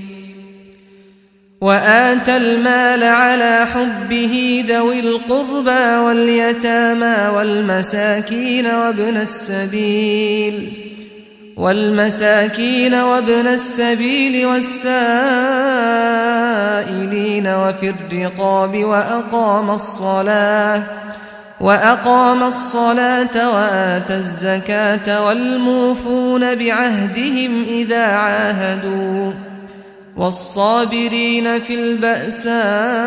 وآتى المال على حبه ذوي القربى واليتامى والمساكين وابن السبيل والسائلين وفي الرقاب وأقام الصلاة وآتى الزكاة والموفون بعهدهم إذا عاهدوا والصابرين في البأساء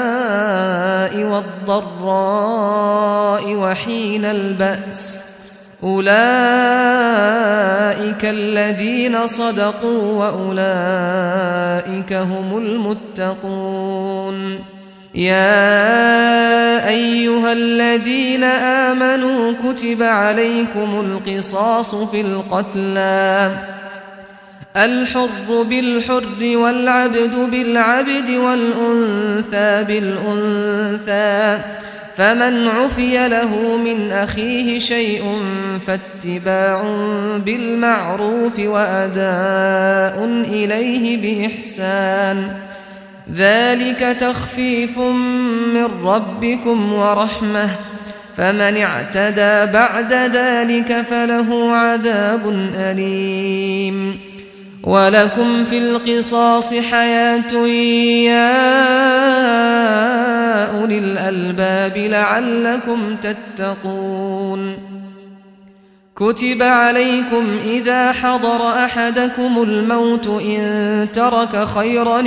والضراء وحين البأس أولئك الذين صدقوا وأولئك هم المتقون يا أيها الذين آمنوا كتب عليكم القصاص في القتلى الحر بالحر والعبد بالعبد والأنثى بالأنثى فمن عفي له من أخيه شيء فاتباع بالمعروف وأداء إليه بإحسان ذلك تخفيف من ربكم ورحمة فمن اعتدى بعد ذلك فله عذاب أليم ولكم في القصاص حياة يا أولي الألباب لعلكم تتقون كتب عليكم إذا حضر أحدكم الموت إن ترك خيرا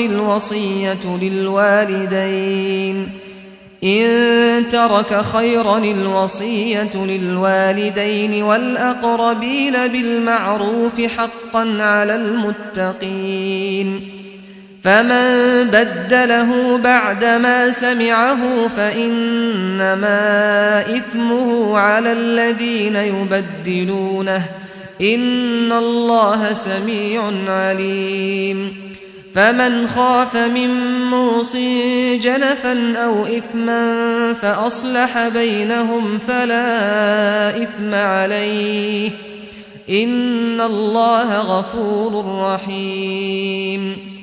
الوصية للوالدين والأقربين بالمعروف حقا على المتقين فمن بدله بعدما سمعه فإنما إثمه على الذين يبدلونه إن الله سميع عليم فمن خاف من موص جنفا أو إثما فأصلح بينهم فلا إثم عليه إن الله غفور رحيم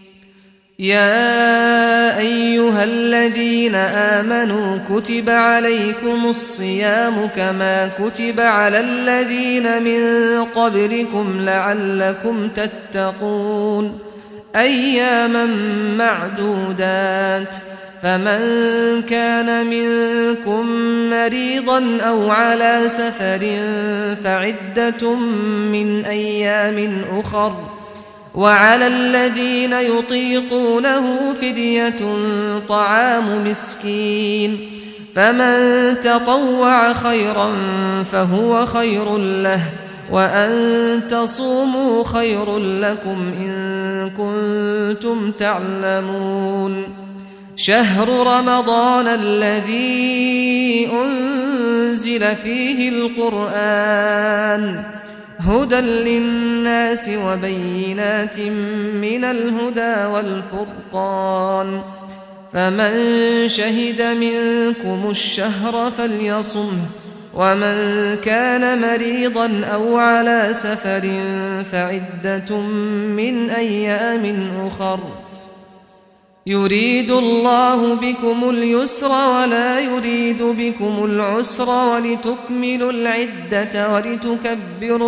يا أيها الذين آمنوا كتب عليكم الصيام كما كتب على الذين من قبلكم لعلكم تتقون أياما معدودات فمن كان منكم مريضا أو على سفر فعدة من أيام أخر، وعلى الذين يطيقونه فدية طعام مسكين، فمن تطوع خيرا فهو خير له، وأن تصوموا خير لكم إن كنتم تعلمون. شهر رمضان الذي أنزل فيه القرآن هدى للناس وبينات من الهدى والفرقان، فمن شهد منكم الشهر فليصمه، ومن كان مريضا أو على سفر فعدة من أيام أخر، يريد الله بكم اليسر ولا يريد بكم العسر، ولتكملوا العدة ولتكبروا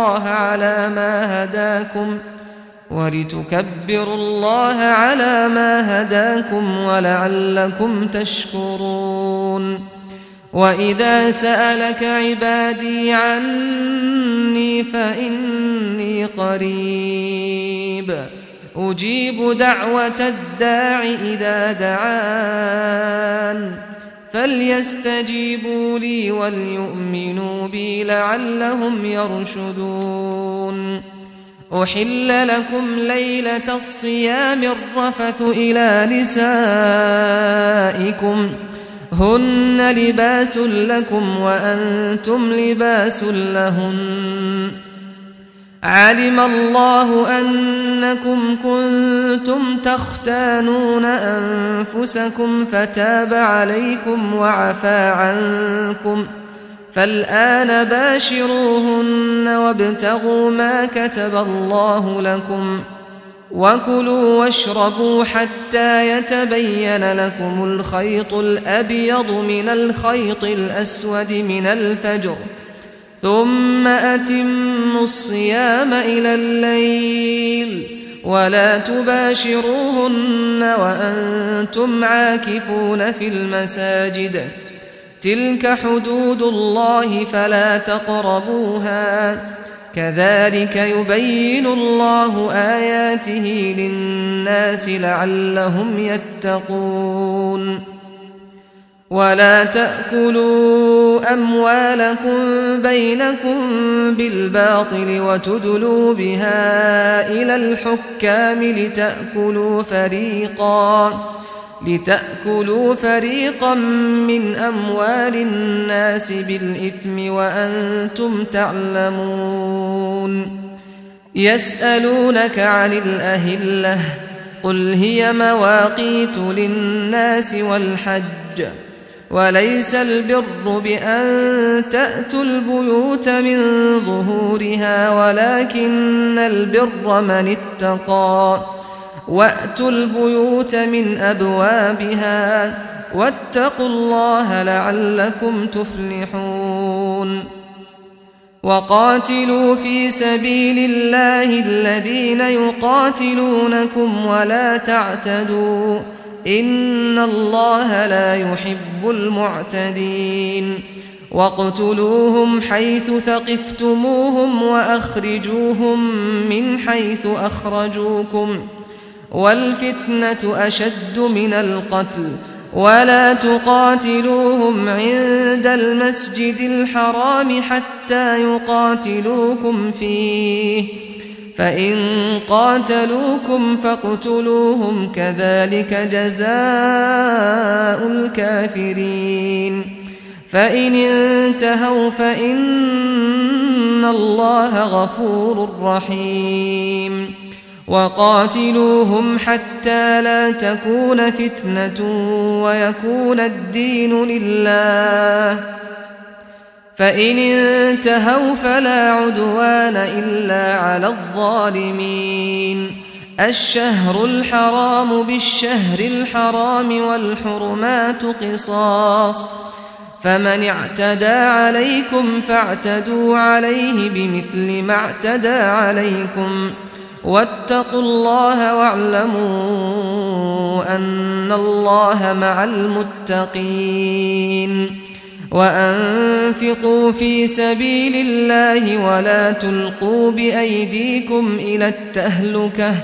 الله على ما هداكم ولعلكم تشكرون. وإذا سألك عبادي عني فإني قريب أجيب دعوة الداع إذا دعان، فليستجيبوا لي وليؤمنوا بي لعلهم يرشدون. أحل لكم ليلة الصيام الرفث إلى نسائكم هن لباس لكم وأنتم لباس لهن، علم الله أنكم كنتم تختانون أنفسكم فتاب عليكم وعفى عنكم، فالآن باشروهن وابتغوا ما كتب الله لكم، وكلوا واشربوا حتى يتبين لكم الخيط الأبيض من الخيط الأسود من الفجر، ثم أتموا الصيام إلى الليل، ولا تباشروهن وأنتم عاكفون في المساجد، تلك حدود الله فلا تقربوها، كذلك يبين الله آياته للناس لعلهم يتقون. ولا تأكلوا أموالكم بينكم بالباطل وتدلوا بها إلى الحكام لتأكلوا فريقا من أموال الناس بالإثم وأنتم تعلمون. يسألونك عن الأهلة قل هي مواقيت للناس والحج، وليس البر بأن تأتوا البيوت من ظهورها ولكن البر من اتقى، وأتوا البيوت من أبوابها واتقوا الله لعلكم تفلحون. وقاتلوا في سبيل الله الذين يقاتلونكم ولا تعتدوا إن الله لا يحب المعتدين. واقتلوهم حيث ثقفتموهم وأخرجوهم من حيث أخرجوكم، والفتنة أشد من القتل، ولا تقاتلوهم عند المسجد الحرام حتى يقاتلوكم فيه، فإن قاتلوكم فاقتلوهم كذلك جزاء الكافرين. فإن انتهوا فإن الله غفور رحيم. وقاتلوهم حتى لا تكون فتنة ويكون الدين لله، فإن انتهوا فلا عدوان إلا على الظالمين. الشهر الحرام بالشهر الحرام والحرمات قصاص، فمن اعتدى عليكم فاعتدوا عليه بمثل ما اعتدى عليكم، واتقوا الله واعلموا أن الله مع المتقين وأنفقوا في سبيل الله ولا تلقوا بأيديكم إلى التهلكة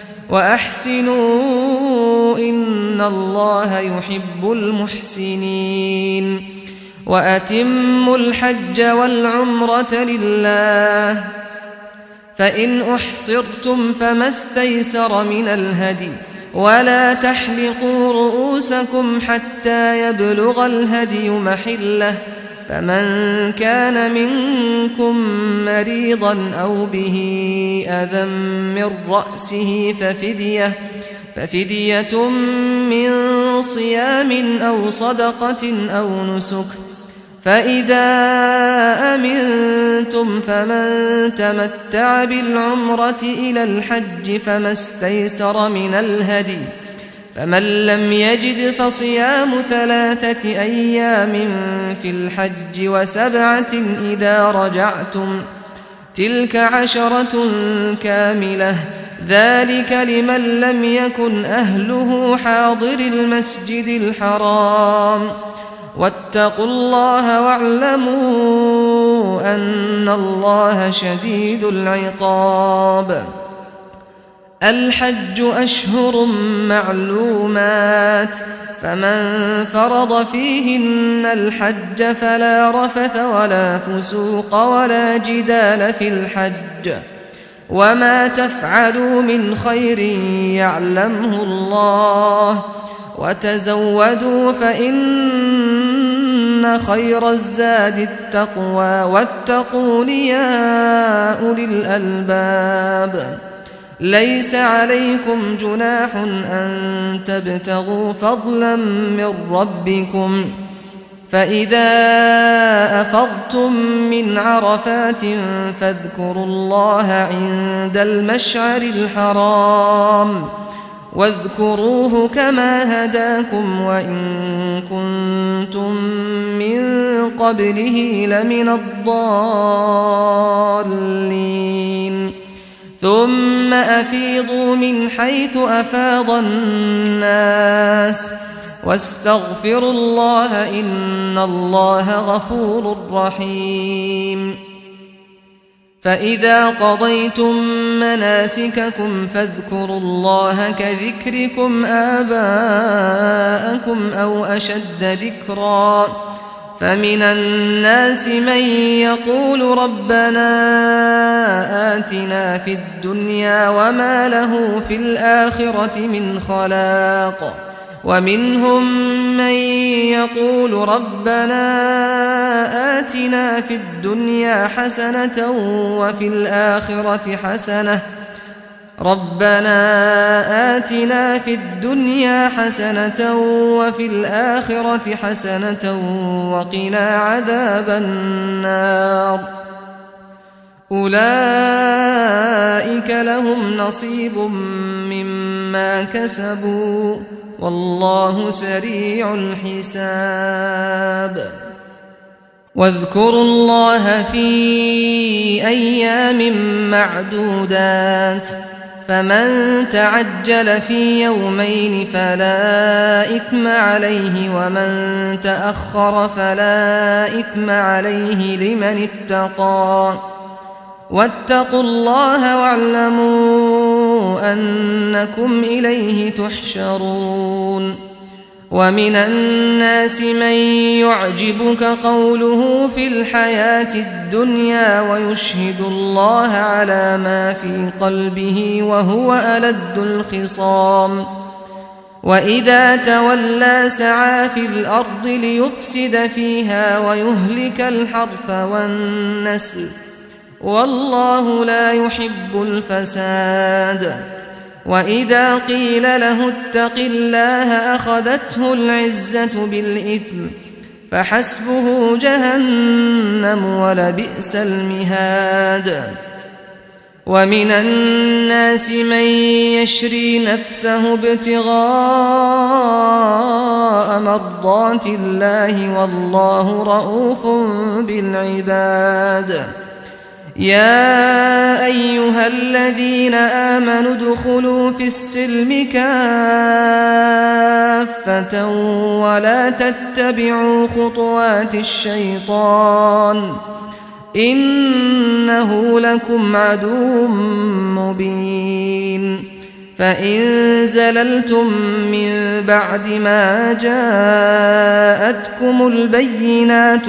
وأحسنوا إن الله يحب المحسنين وأتموا الحج والعمرة لله فإن أحصرتم فما استيسر من الهدي ولا تحلقوا رؤوسكم حتى يبلغ الهدي محله فمن كان منكم مريضا أو به أذى من رأسه ففدية من صيام أو صدقة أو نسك فإذا أمنتم فمن تمتع بالعمرة إلى الحج فما استيسر من الهدي فمن لم يجد فصيام 3 أيام في الحج و7 إذا رجعتم تلك 10 كاملة ذلك لمن لم يكن أهله حاضر المسجد الحرام واتقوا الله واعلموا أن الله شديد العقاب الحج أشهر معلومات فمن فرض فيهن الحج فلا رفث ولا فسوق ولا جدال في الحج وما تفعلوا من خير يعلمه الله وتزودوا فإن خير الزاد التقوى واتقون يا أولي الألباب ليس عليكم جناح أن تبتغوا فضلا من ربكم فإذا أفضتم من عرفات فاذكروا الله عند المشعر الحرام واذكروه كما هداكم وإن كنتم من قبله لمن الضالين ثم أفيضوا من حيث أفاض الناس واستغفروا الله إن الله غفور رحيم فإذا قضيتم مناسككم فاذكروا الله كذكركم آباءكم أو أشد ذكرا فمن الناس من يقول ربنا آتنا في الدنيا وما له في الآخرة من خلاق ومنهم من يقول ربنا آتنا في الدنيا حسنة وفي الآخرة حسنة وفي الآخرة حسنة وقنا عذاب النار أولئك لهم نصيب مما كسبوا والله سريع الحساب واذكروا الله في أيام معدودات فمن تعجل في يومين فلا إثم عليه ومن تأخر فلا إثم عليه لمن اتقى واتقوا الله واعلموا أنكم إليه تحشرون ومن الناس من يعجبك قوله في الحياة الدنيا ويشهد الله على ما في قلبه وهو ألد الخصام وإذا تولى سعى في الأرض ليفسد فيها ويهلك الحرث والنسل والله لا يحب الفساد وإذا قيل له اتق الله أخذته العزة بالإثم فحسبه جهنم ولبئس المهاد ومن الناس من يشري نفسه ابتغاء مرضات الله والله رؤوف بالعباد يا أيها الذين آمنوا ادخلوا في السلم كافة ولا تتبعوا خطوات الشيطان إنه لكم عدو مبين فإن زللتم من بعد ما جاءتكم البينات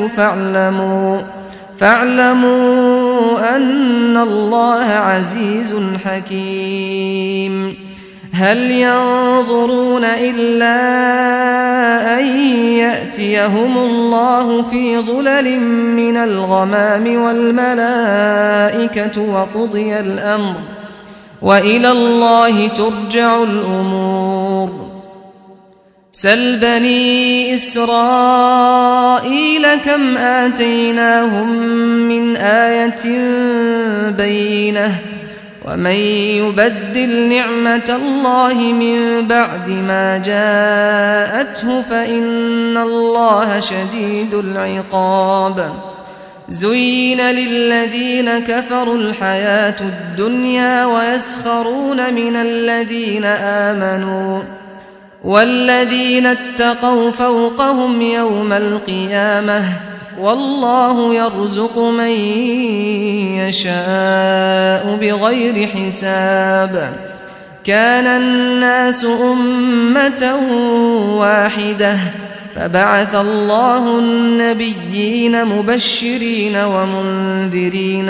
فاعلموا أن الله عزيز حكيم هل ينظرون إلا أن يأتيهم الله في ظلل من الغمام والملائكة وقضي الأمر وإلى الله ترجع الأمور سل بني إسرائيل كم آتيناهم من آية بينة ومن يبدل نعمة الله من بعد ما جاءته فإن الله شديد العقاب زين للذين كفروا الحياة الدنيا ويسخرون من الذين آمنوا والذين اتقوا فوقهم يوم القيامة والله يرزق من يشاء بغير حساب كان الناس أمة واحدة فبعث الله النبيين مبشرين ومنذرين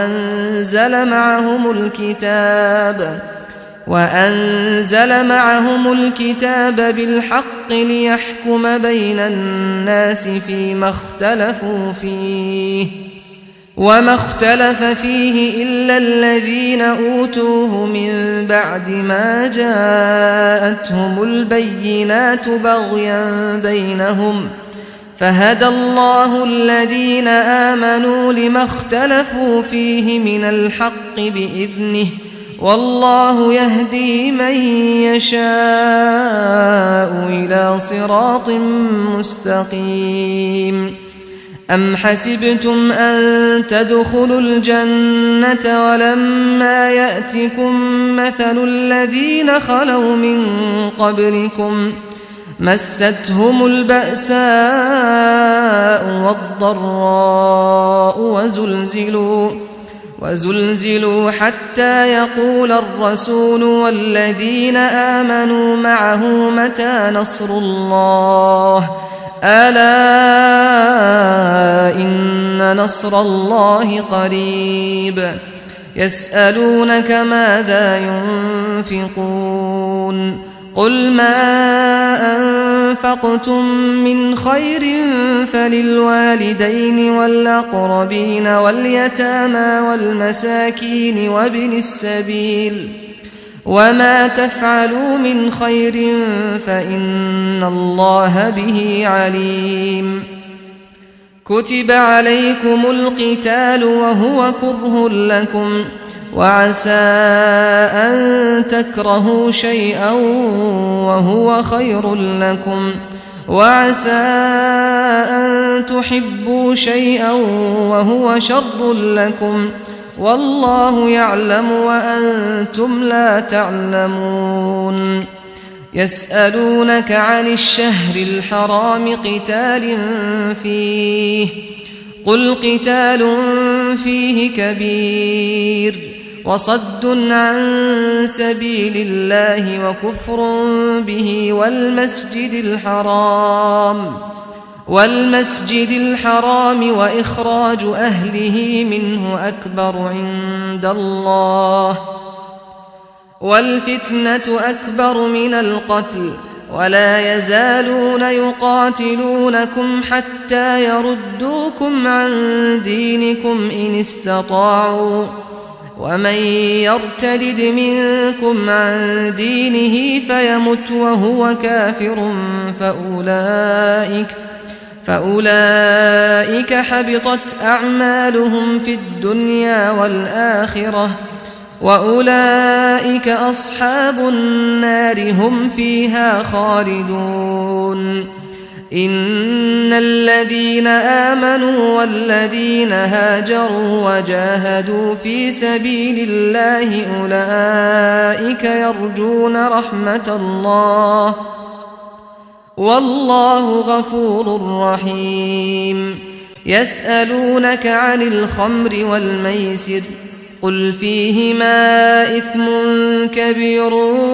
وأنزل معهم الكتاب بالحق ليحكم بين الناس فيما اختلفوا فيه وما اختلف فيه إلا الذين أوتوه من بعد ما جاءتهم البينات بغيا بينهم فهدى الله الذين آمنوا لما اختلفوا فيه من الحق بإذنه والله يهدي من يشاء إلى صراط مستقيم أم حسبتم أن تدخلوا الجنة ولما يأتكم مثل الذين خلوا من قبلكم مستهم البأساء والضراء وزلزلوا حتى يقول الرسول والذين آمنوا معه متى نصر الله ألا إن نصر الله قريب يسألونك ماذا ينفقون قل ما أنفقتم من خير فللوالدين والأقربين واليتامى والمساكين وابن السبيل وما تفعلوا من خير فإن الله به عليم كتب عليكم القتال وهو كره لكم وعسى أن تكرهوا شيئا وهو خير لكم وعسى أن تحبوا شيئا وهو شر لكم والله يعلم وأنتم لا تعلمون يسألونك عن الشهر الحرام قتال فيه قل قتال فيه كبير وصد عن سبيل الله وكفر به والمسجد الحرام وإخراج أهله منه أكبر عند الله والفتنة أكبر من القتل ولا يزالون يقاتلونكم حتى يردوكم عن دينكم إن استطاعوا ومن يرتد منكم عن دينه فيمت وهو كافر فأولئك حبطت أعمالهم في الدنيا والآخرة وأولئك أصحاب النار هم فيها خالدون إن الذين آمنوا والذين هاجروا وجاهدوا في سبيل الله أولئك يرجون رحمة الله والله غفور رحيم. يسألونك عن الخمر والميسر قل فيهما إثم كبير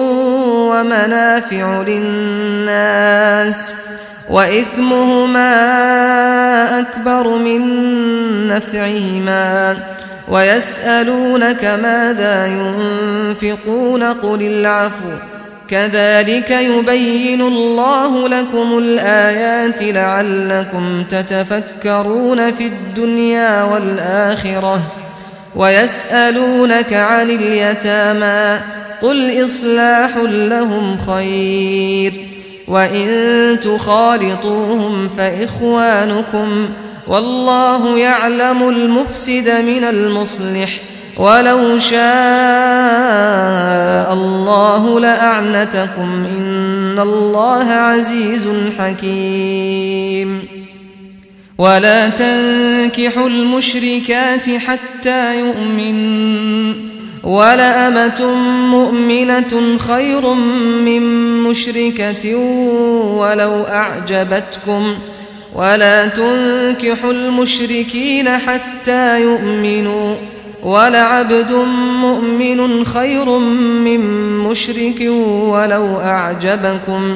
ومنافع للناس وإثمهما أكبر من نفعهما ويسألونك ماذا ينفقون قل العفو كذلك يبين الله لكم الآيات لعلكم تتفكرون في الدنيا والآخرة. ويسألونك عن اليتامى قل إصلاح لهم خير وإن تخالطوهم فإخوانكم والله يعلم المفسد من المصلح ولو شاء الله لأعنتكم إن الله عزيز حكيم. ولا تنكحوا المشركات حتى يؤمنوا ولأمة مؤمنة خير من مشركة ولو أعجبتكم ولا تنكحوا المشركين حتى يؤمنوا ولعبد مؤمن خير من مشرك ولو أعجبكم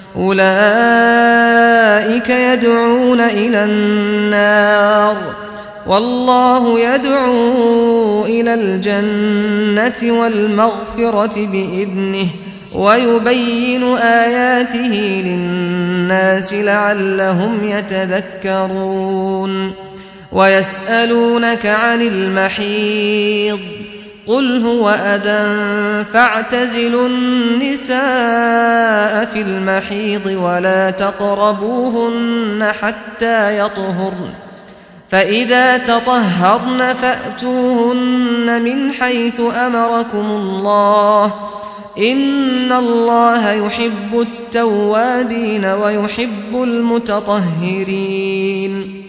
أولئك يدعون إلى النار والله يدعو إلى الجنة والمغفرة بإذنه ويبين آياته للناس لعلهم يتذكرون. ويسألونك عن المحيض قل هو أذى فاعتزلوا النساء في المحيض ولا تقربوهن حتى يطهرن فإذا تطهرن فأتوهن من حيث أمركم الله إن الله يحب التوابين ويحب المتطهرين.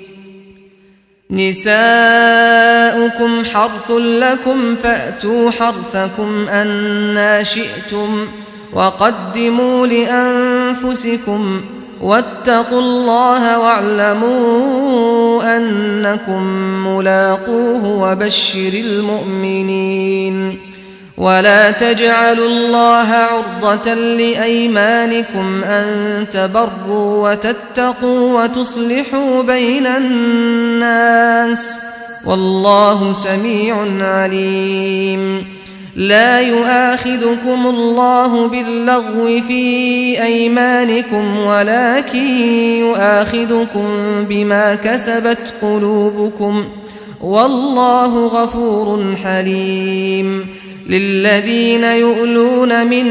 نساؤكم حرث لكم فأتوا حرثكم أنى شئتم وقدموا لأنفسكم واتقوا الله واعلموا أنكم ملاقوه وبشر المؤمنين. ولا تجعلوا الله عرضة لأيمانكم أن تبروا وتتقوا وتصلحوا بين الناس والله سميع عليم. لا يؤاخذكم الله باللغو في أيمانكم ولكن يؤاخذكم بما كسبت قلوبكم والله غفور حليم. للذين يؤلون من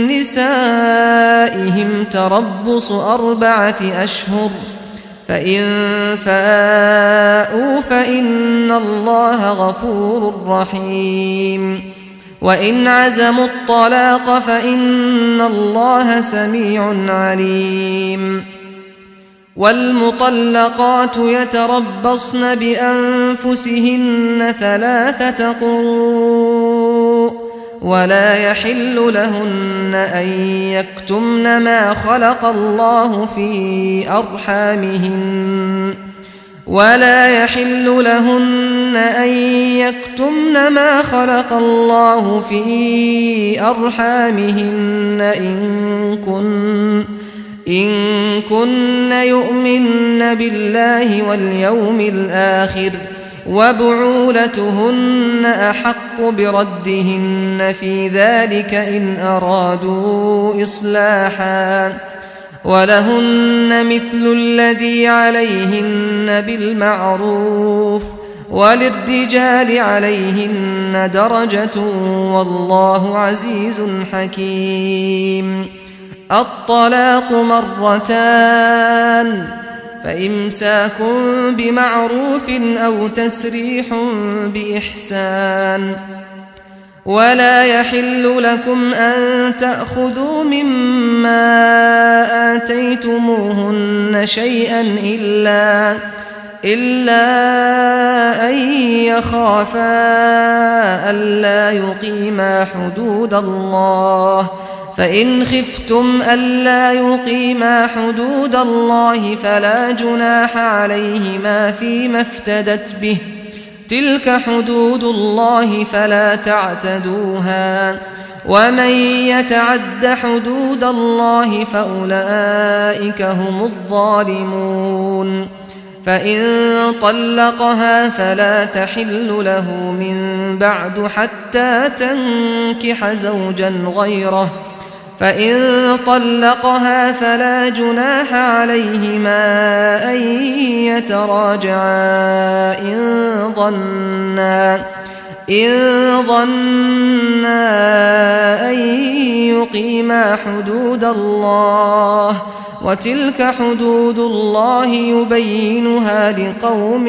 نسائهم تربص 4 أشهر فإن فاءوا فإن الله غفور رحيم. وإن عزموا الطلاق فإن الله سميع عليم. والمطلقات يتربصن بأنفسهن 3 قروء ولا يحل لهن أن يكتمن ما خلق الله في أرحامهن إن كن يؤمن بالله واليوم الآخر وبعولتهن أحق بردهن في ذلك إن أرادوا إصلاحا ولهن مثل الذي عليهن بالمعروف وللرجال عليهن درجة والله عزيز حكيم. الطلاق 2 فإمساك بمعروف أو تسريح بإحسان ولا يحل لكم أن تأخذوا مما آتيتموهن شيئا إلا أن يخافا ألا يقيما حدود الله، فإن خفتم ألا يقيما حدود الله فلا جناح عليهما فيما افتدت به، تلك حدود الله فلا تعتدوها، ومن يتعد حدود الله فأولئك هم الظالمون. فإن طلقها فلا تحل له من بعد حتى تنكح زوجا غيره، فإن طلقها فلا جناح عليهما أن يتراجعا إن ظنا أن يقيما حدود الله، وتلك حدود الله يبينها لقوم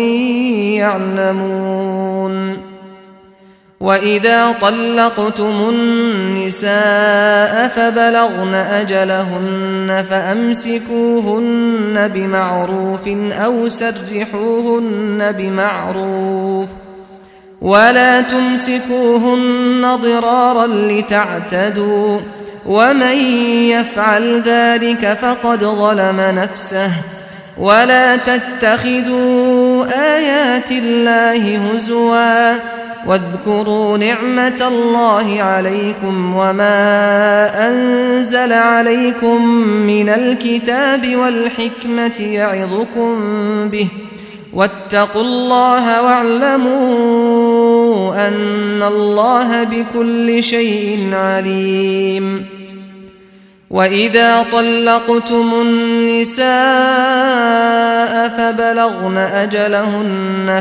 يعلمون. وإذا طلقتم النساء فبلغن أجلهن فأمسكوهن بمعروف أو سرحوهن بمعروف، ولا تمسكوهن ضرارا لتعتدوا، ومن يفعل ذلك فقد ظلم نفسه. ولا تتخذوا آيات الله هزوا، واذكروا نعمة الله عليكم وما أنزل عليكم من الكتاب والحكمة يعظكم به، واتقوا الله واعلموا أن الله بكل شيء عليم. وإذا طلقتم النساء فبلغن أجلهن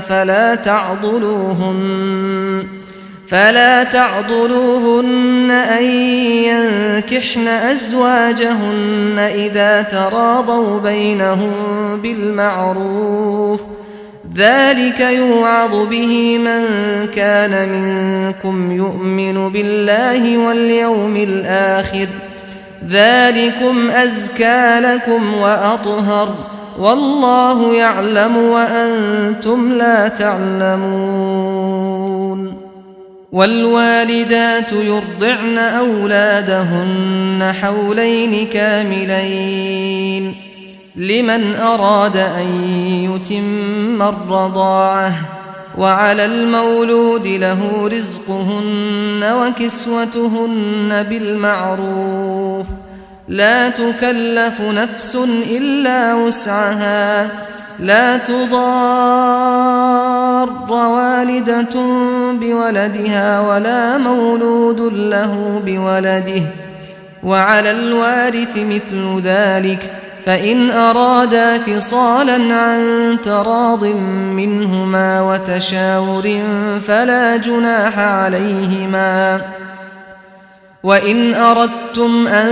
فلا تعضلوهن أن ينكحن أزواجهن إذا تراضوا بينهم بالمعروف، ذلك يوعظ به من كان منكم يؤمن بالله واليوم الآخر، ذلكم أزكى لكم وأطهر، والله يعلم وأنتم لا تعلمون. والوالدات يرضعن أولادهن حولين كاملين لمن أراد أن يتم الرضاعة، وعلى المولود له رزقهن وكسوتهن بالمعروف، لا تكلف نفس إلا وسعها، لا تضار والدة بولدها ولا مولود له بولده، وعلى الوارث مثل ذلك، فإن أرادا فصالا عن تراض منهما وتشاور فلا جناح عليهما. وإن أردتم أن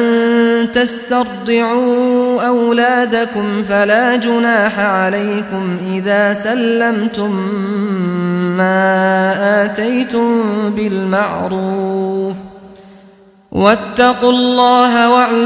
تسترضعوا أولادكم فلا جناح عليكم إذا سلمتم ما آتيتم بالمعروف، واتقوا الله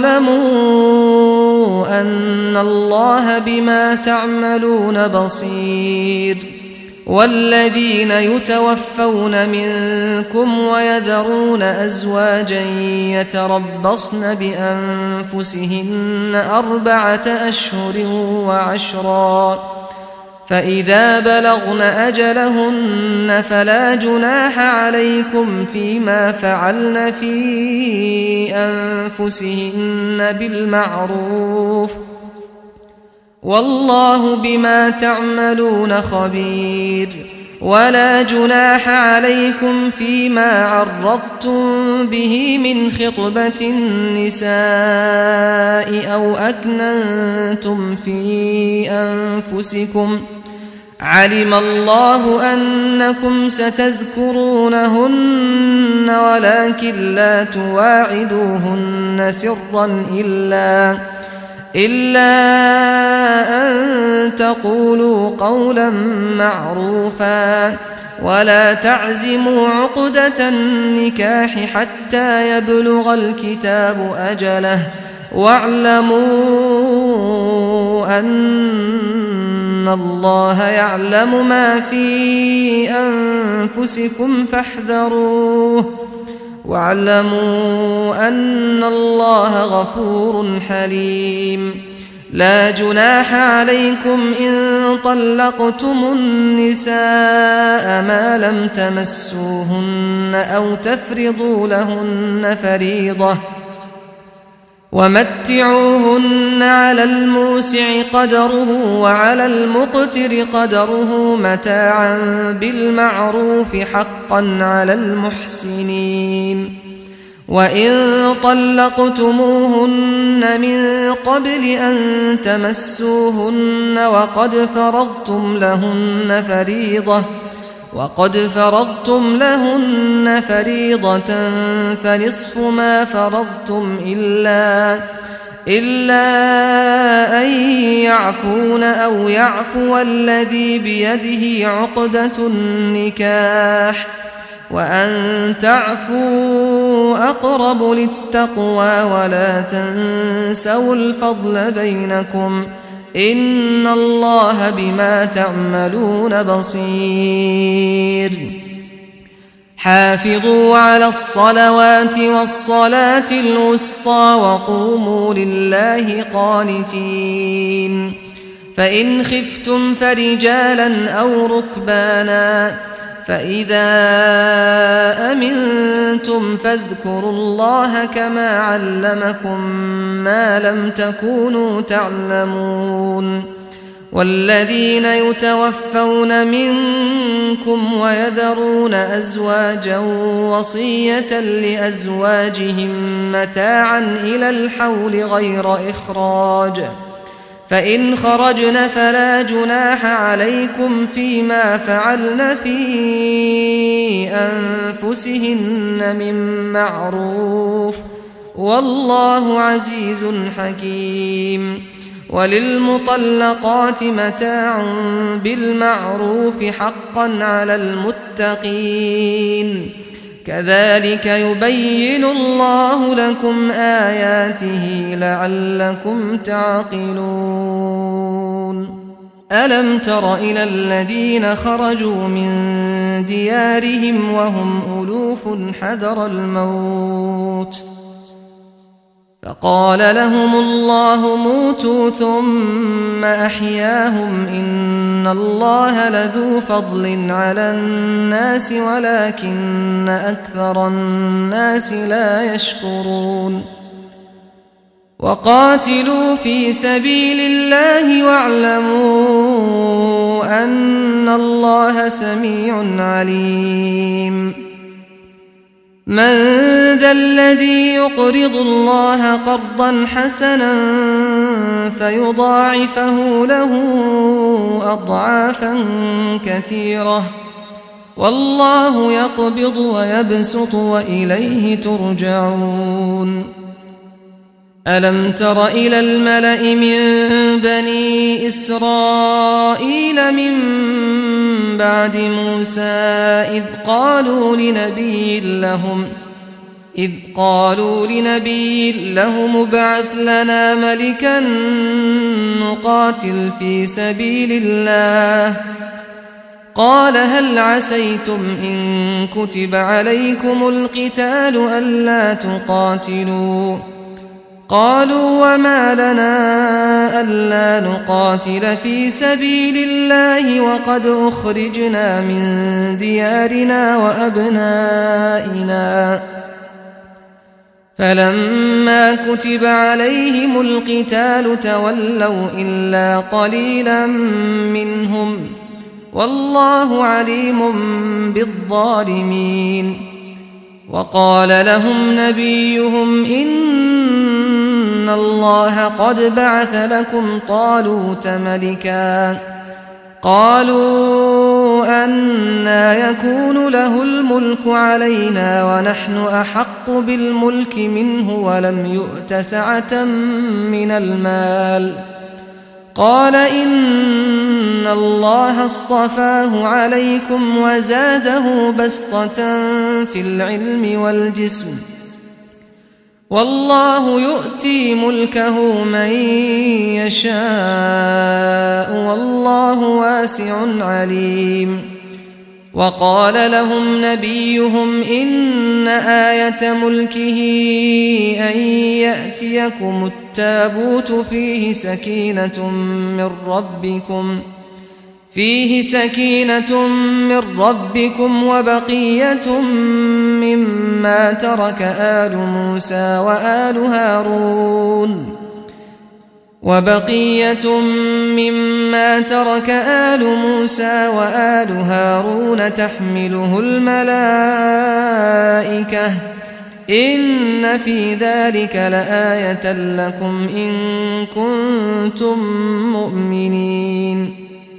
واعلموا أن الله بما تعملون بصير. والذين يتوفون منكم ويذرون أزواجا يتربصن بأنفسهن 4 أشهر وعشرا، فإذا بلغن أجلهن فلا جناح عليكم فيما فعلن في أنفسهن بالمعروف، والله بما تعملون خبير. ولا جناح عليكم فيما عرضتم به من خطبة النساء أو أكننتم في أنفسكم، علم الله أنكم ستذكرونهن ولكن لا تواعدوهن سرا إلا أن تقولوا قولا معروفا، ولا تعزموا عقدة النكاح حتى يبلغ الكتاب أجله واعلموا أن الله يعلم ما في أنفسكم فاحذروه واعلموا أن الله غفور حليم. لا جناح عليكم إن طلقتم النساء ما لم تمسوهن أو تفرضوا لهن فريضة ومتعوهن على الموسع قدره وعلى المقتر قدره متاعا بالمعروف حقا على المحسنين. وإن طلقتموهن من قبل أن تمسوهن وقد فرضتم لهن فريضة فنصف ما فرضتم إلا أن يعفون أو يعفو الذي بيده عقدة النكاح وأن تعفوا أقرب للتقوى ولا تنسوا الفضل بينكم إن الله بما تعملون بصير. حافظوا على الصلوات والصلاة الوسطى وقوموا لله قانتين. فإن خفتم فرجالا أو ركبانا فإذا أمنتم فاذكروا الله كما علمكم ما لم تكونوا تعلمون. والذين يتوفون منكم ويذرون أزواجا وصية لأزواجهم متاعا إلى الحول غير إخراج فإن خرجن فلا جناح عليكم فيما فعلن في أنفسهن من معروف والله عزيز حكيم. وللمطلقات متاع بالمعروف حقا على المتقين كذلك يبين الله لكم آياته لعلكم تعقلون. ألم تر إلى الذين خرجوا من ديارهم وهم ألوف حذر الموت فقال لهم الله موتوا ثم أحياهم إن الله لذو فضل على الناس ولكن أكثر الناس لا يشكرون. وقاتلوا في سبيل الله واعلموا أن الله سميع عليم. من ذا الذي يقرض الله قرضا حسنا فيضاعفه له أضعافا كثيرة والله يقبض ويبسط وإليه ترجعون. ألم تر إلى الملأ من بني إسرائيل من بعد موسى إذ قالوا لنبي لهم ابعث لنا ملكا نقاتل في سبيل الله قال هل عسيتم إن كتب عليكم القتال ألا تقاتلوا قالوا وما لنا ألا نقاتل في سبيل الله وقد أخرجنا من ديارنا وأبنائنا فلما كتب عليهم القتال تولوا إلا قليلا منهم والله عليم بالظالمين. وقال لهم نبيهم إن الله قد بعث لكم طالوت ملكا قالوا أنى يكون له الملك علينا ونحن أحق بالملك منه ولم يؤت سعة من المال قال إن إن الله اصطفاه عليكم وزاده بسطة في العلم والجسم والله يؤتي ملكه من يشاء والله واسع عليم. وقال لهم نبيهم إن آية ملكه أن يأتيكم التابوت فيه سكينة من ربكم وبقية مما ترك آل موسى وآل هارون تحمله الملائكة إن في ذلك لآية لكم إن كنتم مؤمنين.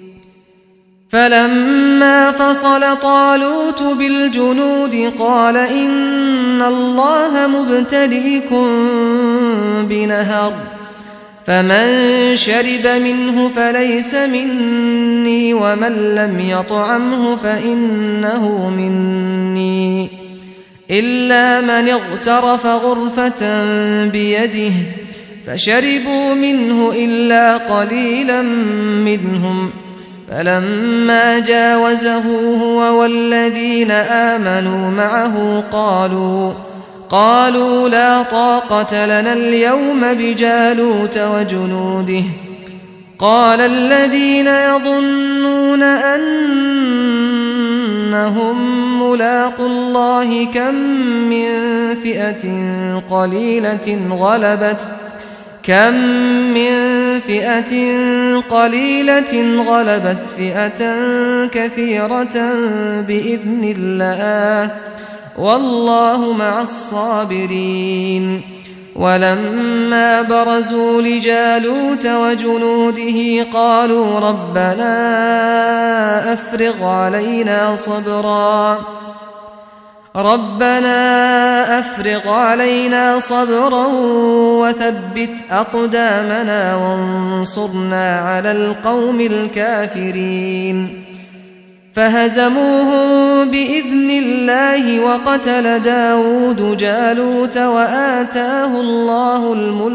فلما فصل طالوت بالجنود قال إن الله مبتليكم بنهر فمن شرب منه فليس مني ومن لم يطعمه فإنه مني إلا من اغترف غرفة بيده فشربوا منه إلا قليلا منهم فلما جاوزه هو والذين آمنوا معه قالوا لا طاقة لنا اليوم بجالوت وجنوده. قال الذين يظنون أنهم ملاقو الله كم من فئة قليلة غلبت فئة كثيرة بإذن الله والله مع الصابرين. ولما برزوا لجالوت وجنوده قالوا ربنا أفرغ علينا صبرا وثبت أقدامنا وانصرنا على القوم الكافرين. فهزموهم بإذن الله وقتل داود جالوت وآتاه الله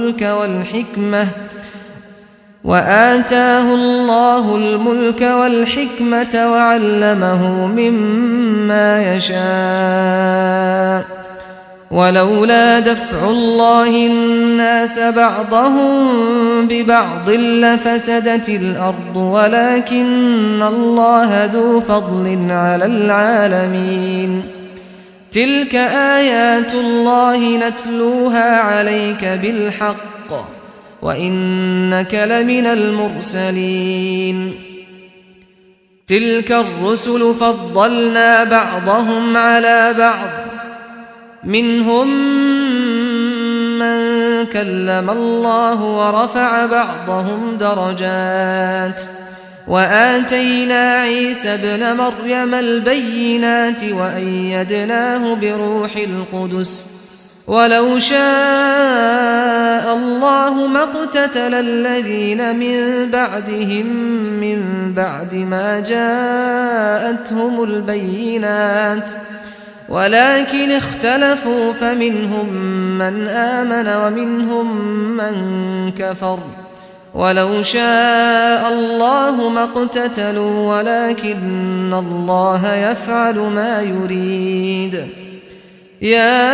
الملك والحكمة وعلمه مما يشاء. ولولا دفع الله الناس بعضهم ببعض لفسدت الأرض ولكن الله ذو فضل على العالمين. تلك آيات الله نتلوها عليك بالحق وإنك لمن المرسلين. تلك الرسل فضلنا بعضهم على بعض منهم من كلم الله ورفع بعضهم درجات وآتينا عيسى ابن مريم البينات وأيدناه بروح القدس. ولو شاء الله ما اقتتل الذين من بعدهم من بعد ما جاءتهم البينات ولكن اختلفوا فمنهم من آمن ومنهم من كفر. ولو شاء الله ما اقتتلوا ولكن الله يفعل ما يريد. يا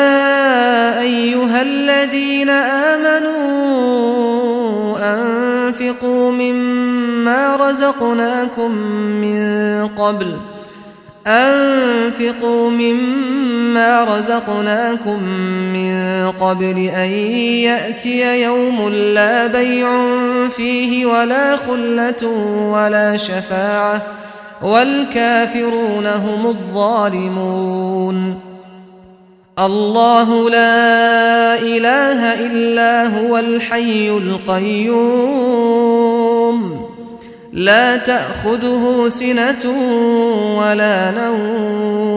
أيها الذين آمنوا أنفقوا مما رزقناكم من قبل أن يأتي يوم لا بيع فيه ولا خلة ولا شفاعة والكافرون هم الظالمون. الله لا إله إلا هو الحي القيوم لا تأخذه سنة ولا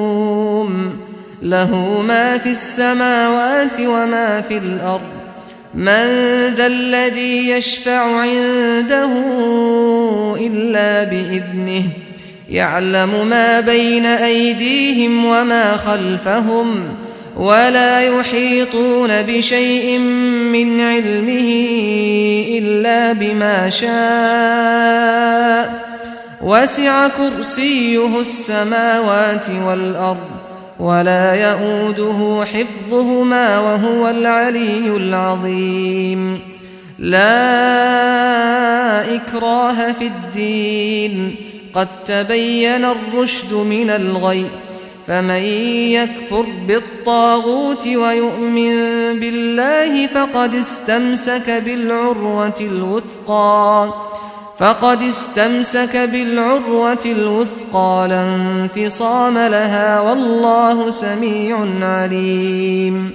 نوم له ما في السماوات وما في الأرض من ذا الذي يشفع عنده إلا بإذنه يعلم ما بين أيديهم وما خلفهم ولا يحيطون بشيء من علمه إلا بما شاء وسع كرسيه السماوات والأرض ولا يؤوده حفظهما وهو العلي العظيم لا إكراه في الدين قد تبين الرشد من الغي فمن يكفر بالطاغوت ويؤمن بالله فقد استمسك بالعروة الوثقى لا انفصام لها والله سميع عليم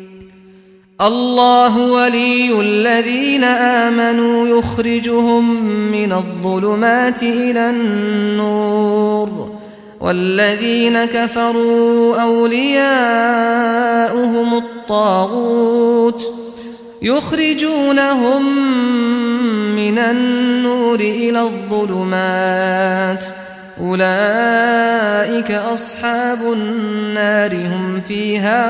الله ولي الذين آمنوا يخرجهم من الظلمات إلى النور والذين كفروا أولياؤهم الطاغوت يخرجونهم من النور إلى الظلمات أولئك أصحاب النار هم فيها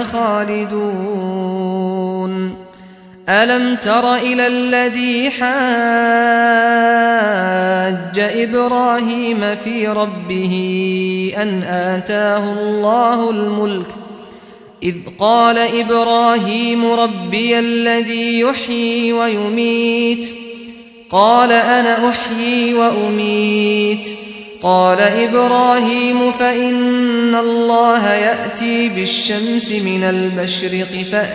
خالدون ألم تر إلى الذي حاج إبراهيم في ربه أن آتاه الله الملك إذ قال إبراهيم ربي الذي يحيي ويميت قال أنا أحيي وأميت قال إبراهيم فإن الله يأتي بالشمس من المشرق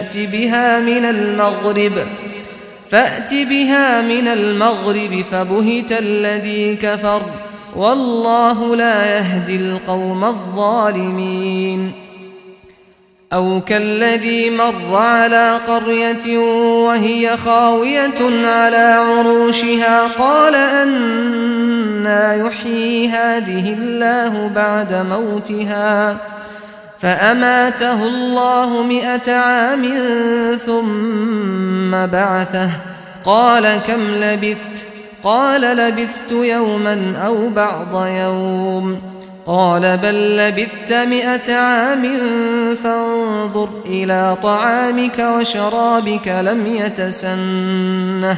فأت بها من المغرب فبهت الذي كفر والله لا يهدي القوم الظالمين أو كالذي مر على قرية وهي خاوية على عروشها قال أنى يحيي هذه الله بعد موتها فأماته الله 100 عام ثم بعثه قال كم لبثت قال لبثت يوما أو بعض يوم قال بل لبثت 100 عام فانظر إلى طعامك وشرابك لم يتسنه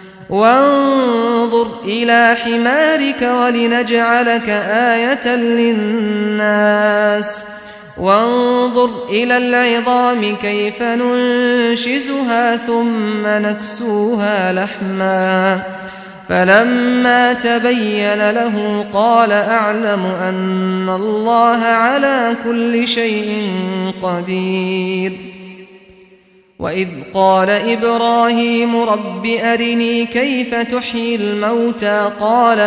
وانظر إلى حمارك ولنجعلك آية للناس وانظر إلى العظام كيف ننشزها ثم نكسوها لحما فلما تبين له قال أعلم أن الله على كل شيء قدير وإذ قال إبراهيم رب أرني كيف تحيي الموتى قال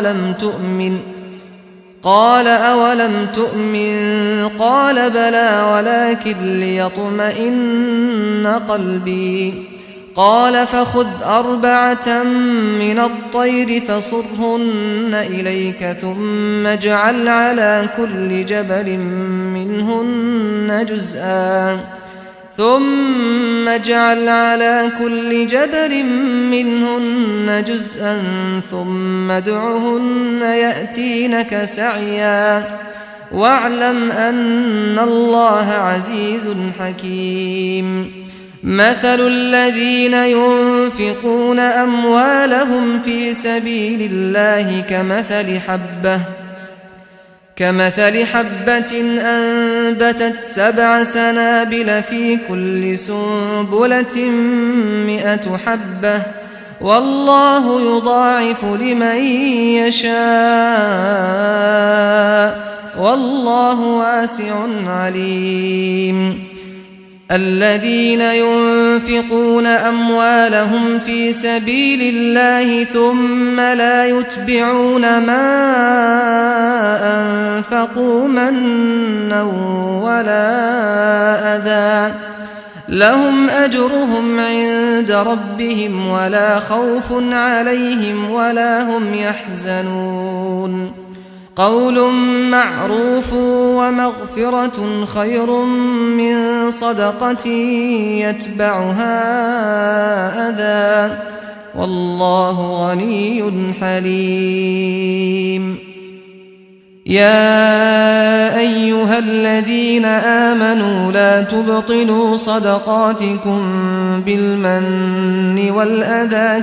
أولم تؤمن قال بلى ولكن ليطمئن قلبي قال فخذ 4 من الطير فصرهن إليك ثم اجعل على كل جبل منهن جزءا ثم ادعهن يأتينك سعيا واعلم أن الله عزيز حكيم مثل الذين ينفقون أموالهم في سبيل الله كمثل حبة أنبتت 7 سنابل في كل سنبلة 100 حبة والله يضاعف لمن يشاء والله واسع عليم الذين ينفقون أموالهم في سبيل الله ثم لا يتبعون ما أنفقوا منا ولا أذى لهم أجرهم عند ربهم ولا خوف عليهم ولا هم يحزنون قول معروف ومغفرة خير من صدقة يتبعها أذى والله غني حليم. يا أيها الذين آمنوا لا تبطلوا صدقاتكم بالمن والأذى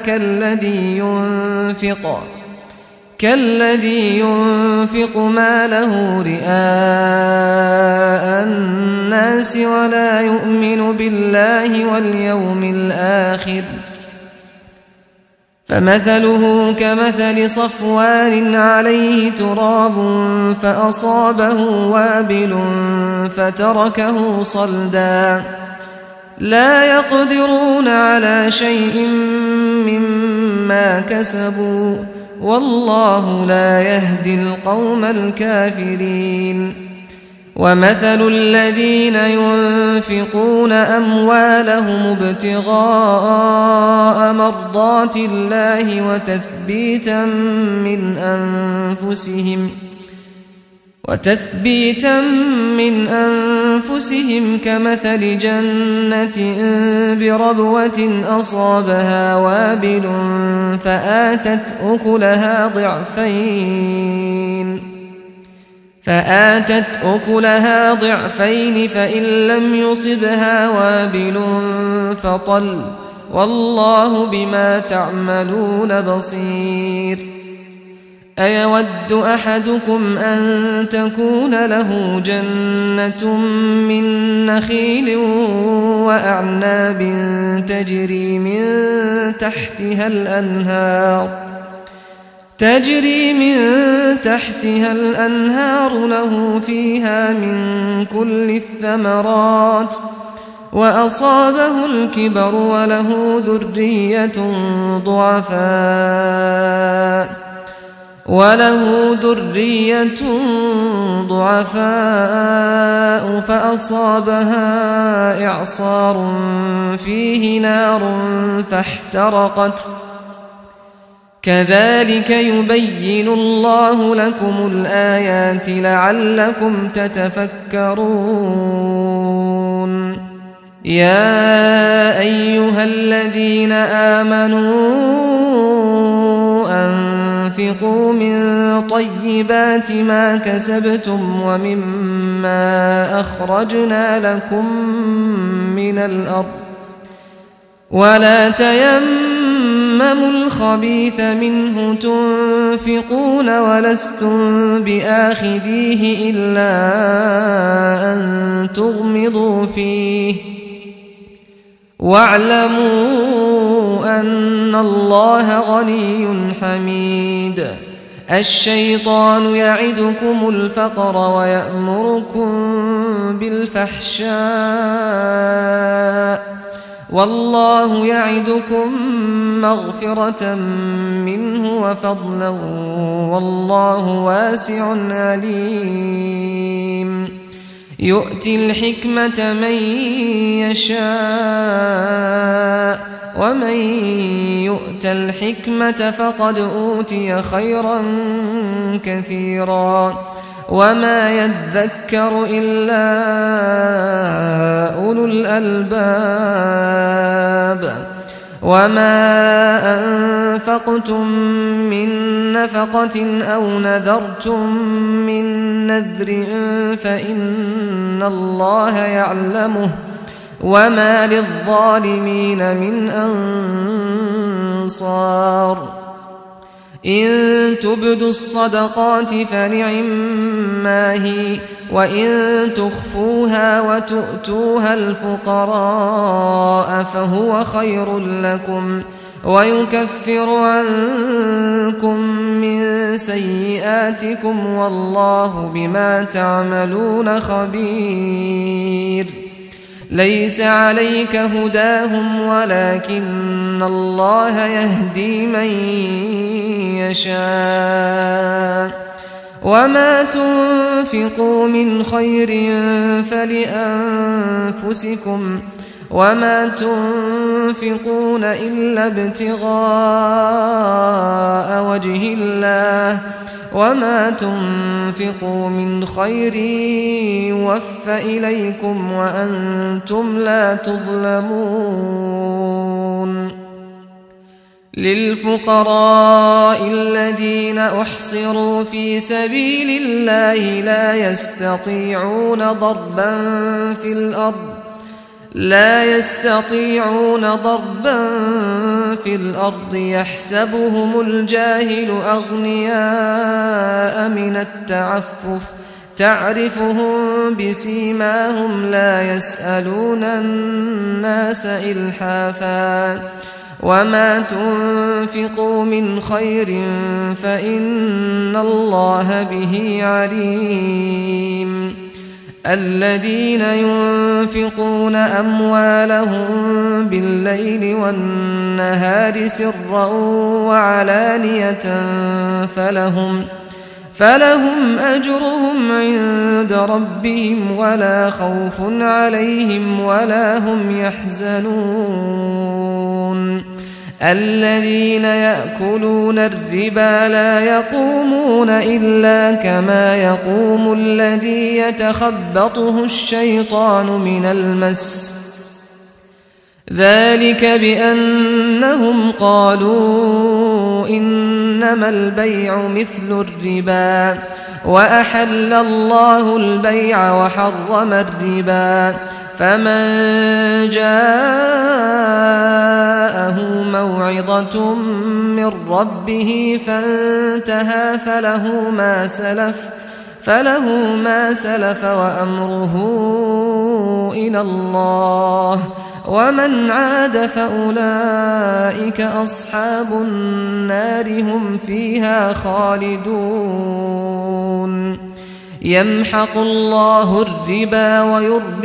كالذي ينفق ماله رئاء الناس ولا يؤمن بالله واليوم الآخر فمثله كمثل صفوان عليه تراب فأصابه وابل فتركه صلدا لا يقدرون على شيء مما كسبوا والله لا يهدي القوم الكافرين. ومثل الذين ينفقون أموالهم ابتغاء مرضات الله وتثبيتا من أنفسهم كمثل جنة بربوة أصابها وابل فآتت أكلها ضعفين فإن لم يصبها وابل فطل والله بما تعملون بصير. أيود أحدكم أن تكون له جنة من نخيل وأعناب تجري من تحتها الأنهار له فيها من كل الثمرات وأصابه الكبر وله ذرية ضعفاء فأصابها إعصار فيه نار فاحترقت كذلك يبين الله لكم الآيات لعلكم تتفكرون. يا أيها الذين آمنوا أنفقوا من طيبات ما كسبتم ومما أخرجنا لكم من الأرض ولا تيمموا الخبيث منه تنفقون ولستم بآخذيه إلا أن تغمضوا فيه واعلموا أن الله غني حميد. الشيطان يعدكم الفقر ويأمركم بالفحشاء والله يعدكم مغفرة منه وفضلا والله واسع عليم. يؤتي الحكمة من يشاء ومن يؤت الحكمة فقد أوتي خيرا كثيرا وما يذكر إلا أولو الألباب. وما أنفقتم من نفقة أو نذرتم من نذر فإن الله يعلمه وما للظالمين من أنصار. إن تبدوا الصدقات فنعما هي وإن تخفوها وتؤتوها الفقراء فهو خير لكم ويكفر عنكم من سيئاتكم والله بما تعملون خبير. ليس عليك هداهم ولكن الله يهدي من يشاء وما تنفقوا من خير فلأنفسكم وما تنفقون إلا ابتغاء وجه الله وما تنفقوا من خير يوفى إليكم وأنتم لا تظلمون للفقراء الذين أحصروا في سبيل الله لا يستطيعون ضربا في الأرض يحسبهم الجاهل أغنياء من التعفف تعرفهم بسيماهم لا يسألون الناس إلحافا وما تنفقوا من خير فإن الله به عليم الذين ينفقون أموالهم بالليل والنهار سرا وعلانية فلهم أجرهم عند ربهم ولا خوف عليهم ولا هم يحزنون الذين يأكلون الربا لا يقومون إلا كما يقوم الذي يتخبطه الشيطان من المس ذلك بأنهم قالوا إنما البيع مثل الربا وأحل الله البيع وحرم الربا فمن جاءه موعظة من ربه فانتهى فله ما سلف وأمره إلى الله ومن عاد فأولئك أصحاب النار هم فيها خالدون يمحق الله الربا ويربي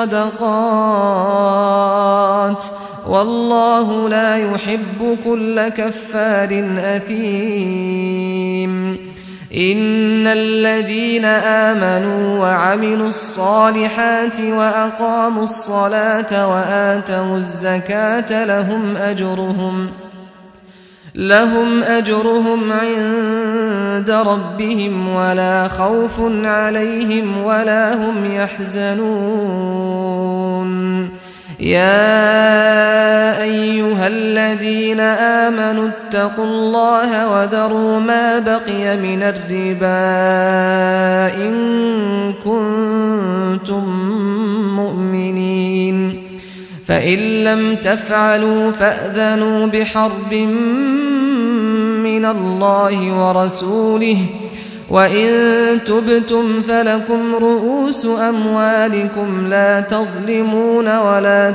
الصدقات والله لا يحب كل كفار أثيم إن الذين آمنوا وعملوا الصالحات وأقاموا الصلاة وآتوا الزكاة لهم أجرهم عند ربهم ولا خوف عليهم ولا هم يحزنون يا أيها الذين آمنوا اتقوا الله وذروا ما بقي من الربا إن كنتم مؤمنين فإن لم تفعلوا فأذنوا بحرب من الله ورسوله وإن تبتم فلكم رؤوس أموالكم لا تظلمون ولا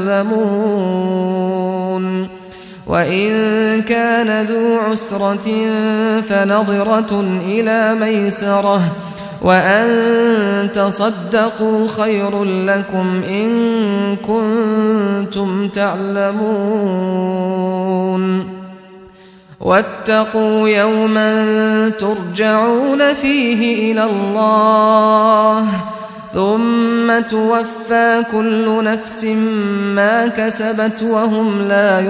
تظلمون وإن كان ذو عسرة فنظرة إلى ميسرة وأن تصدقوا خير لكم إن كنتم تعلمون واتقوا يوما ترجعون فيه إلى الله ثم توفى كل نفس ما كسبت وهم لا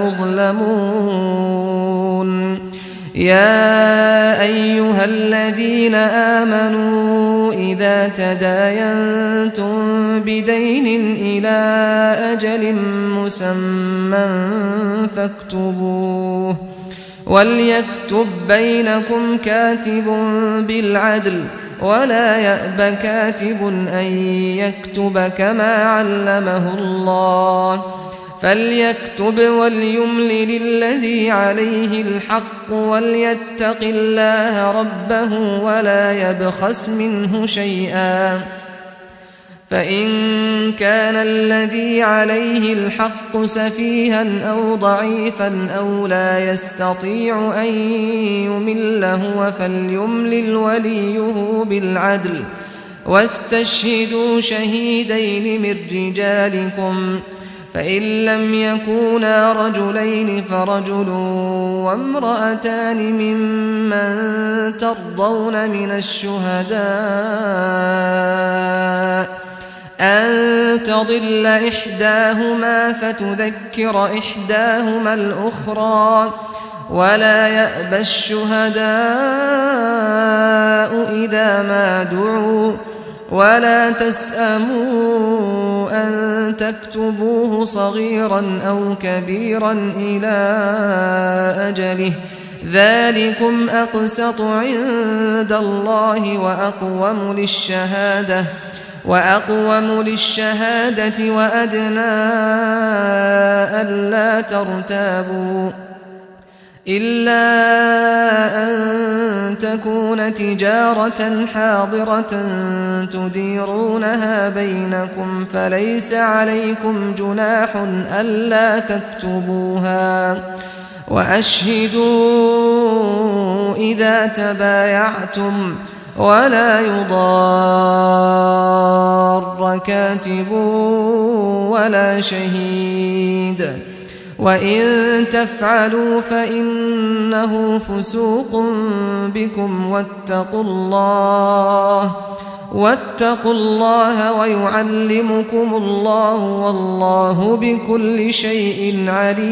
يظلمون يا أيها الذين آمنوا إذا تداينتم بدين إلى أجل مسمى فاكتبوه وليكتب بينكم كاتب بالعدل ولا يأب كاتب أن يكتب كما علمه الله فليكتب وليملل الذي عليه الحق وليتق الله ربه ولا يبخس منه شيئا فإن كان الذي عليه الحق سفيها أو ضعيفا أو لا يستطيع أن يمل هو فليملل وليه بالعدل واستشهدوا شهيدين من رجالكم فإن لم يكونا رجلين فرجل وامرأتان ممن ترضون من الشهداء أن تضل إحداهما فتذكر إحداهما الأخرى ولا يأبى الشهداء إذا ما دعوا ولا تسأموا أن تكتبوه صغيرا أو كبيرا إلى أجله ذلكم أقسط عند الله وأقوم للشهادة وأدنى ألا ترتابوا إلا أن تكون تجارة حاضرة تديرونها بينكم فليس عليكم جناح ألا تكتبوها وأشهدوا إذا تبايعتم ولا يضار كاتب ولا شهيد وإن تفعلوا فإنه فسوق بكم واتقوا الله ويعلمكم الله والله بكل شيء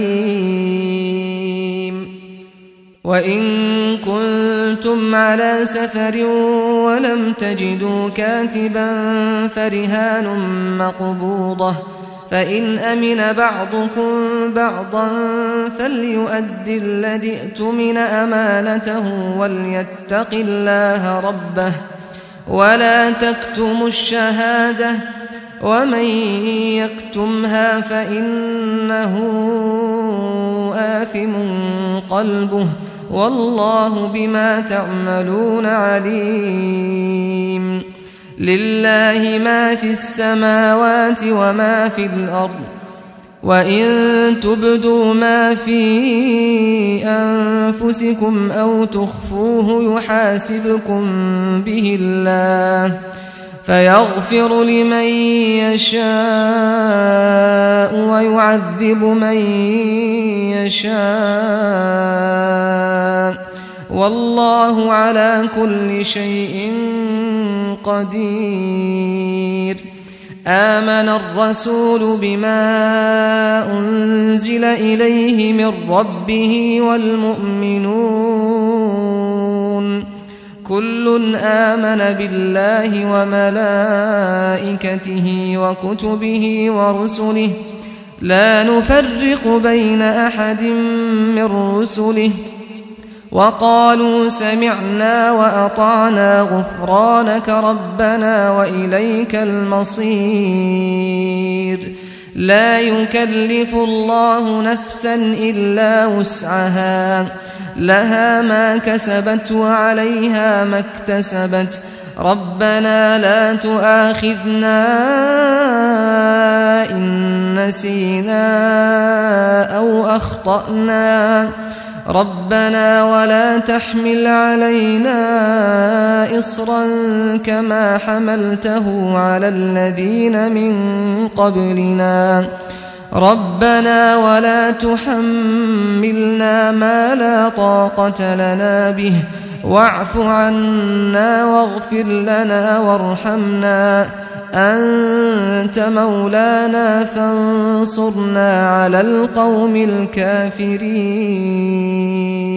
عليم وإن كنتم على سفر ولم تجدوا كاتبا فرهان مقبوضة فإن أمن بعضكم بعضا فليؤد الذي ائتمن أمانته وليتق الله ربه ولا تكتموا الشهادة ومن يكتمها فإنه آثم قلبه والله بما تعملون عليم لله ما في السماوات وما في الأرض وإن تبدوا ما في أنفسكم أو تخفوه يحاسبكم به الله فيغفر لمن يشاء ويعذب من يشاء والله على كل شيء قدير آمن الرسول بما أنزل إليه من ربه والمؤمنون كل آمن بالله وملائكته وكتبه ورسله لا نفرق بين أحد من رسله وقالوا سمعنا وأطعنا غفرانك ربنا وإليك المصير لا يكلف الله نفسا إلا وسعها لها ما كسبت وعليها ما اكتسبت ربنا لا تؤاخذنا إن نسينا أو أخطأنا ربنا ولا تحمل علينا إصرا كما حملته على الذين من قبلنا ربنا ولا تحملنا ما لا طاقة لنا به واعف عنا واغفر لنا وارحمنا أنت مولانا فانصرنا على القوم الكافرين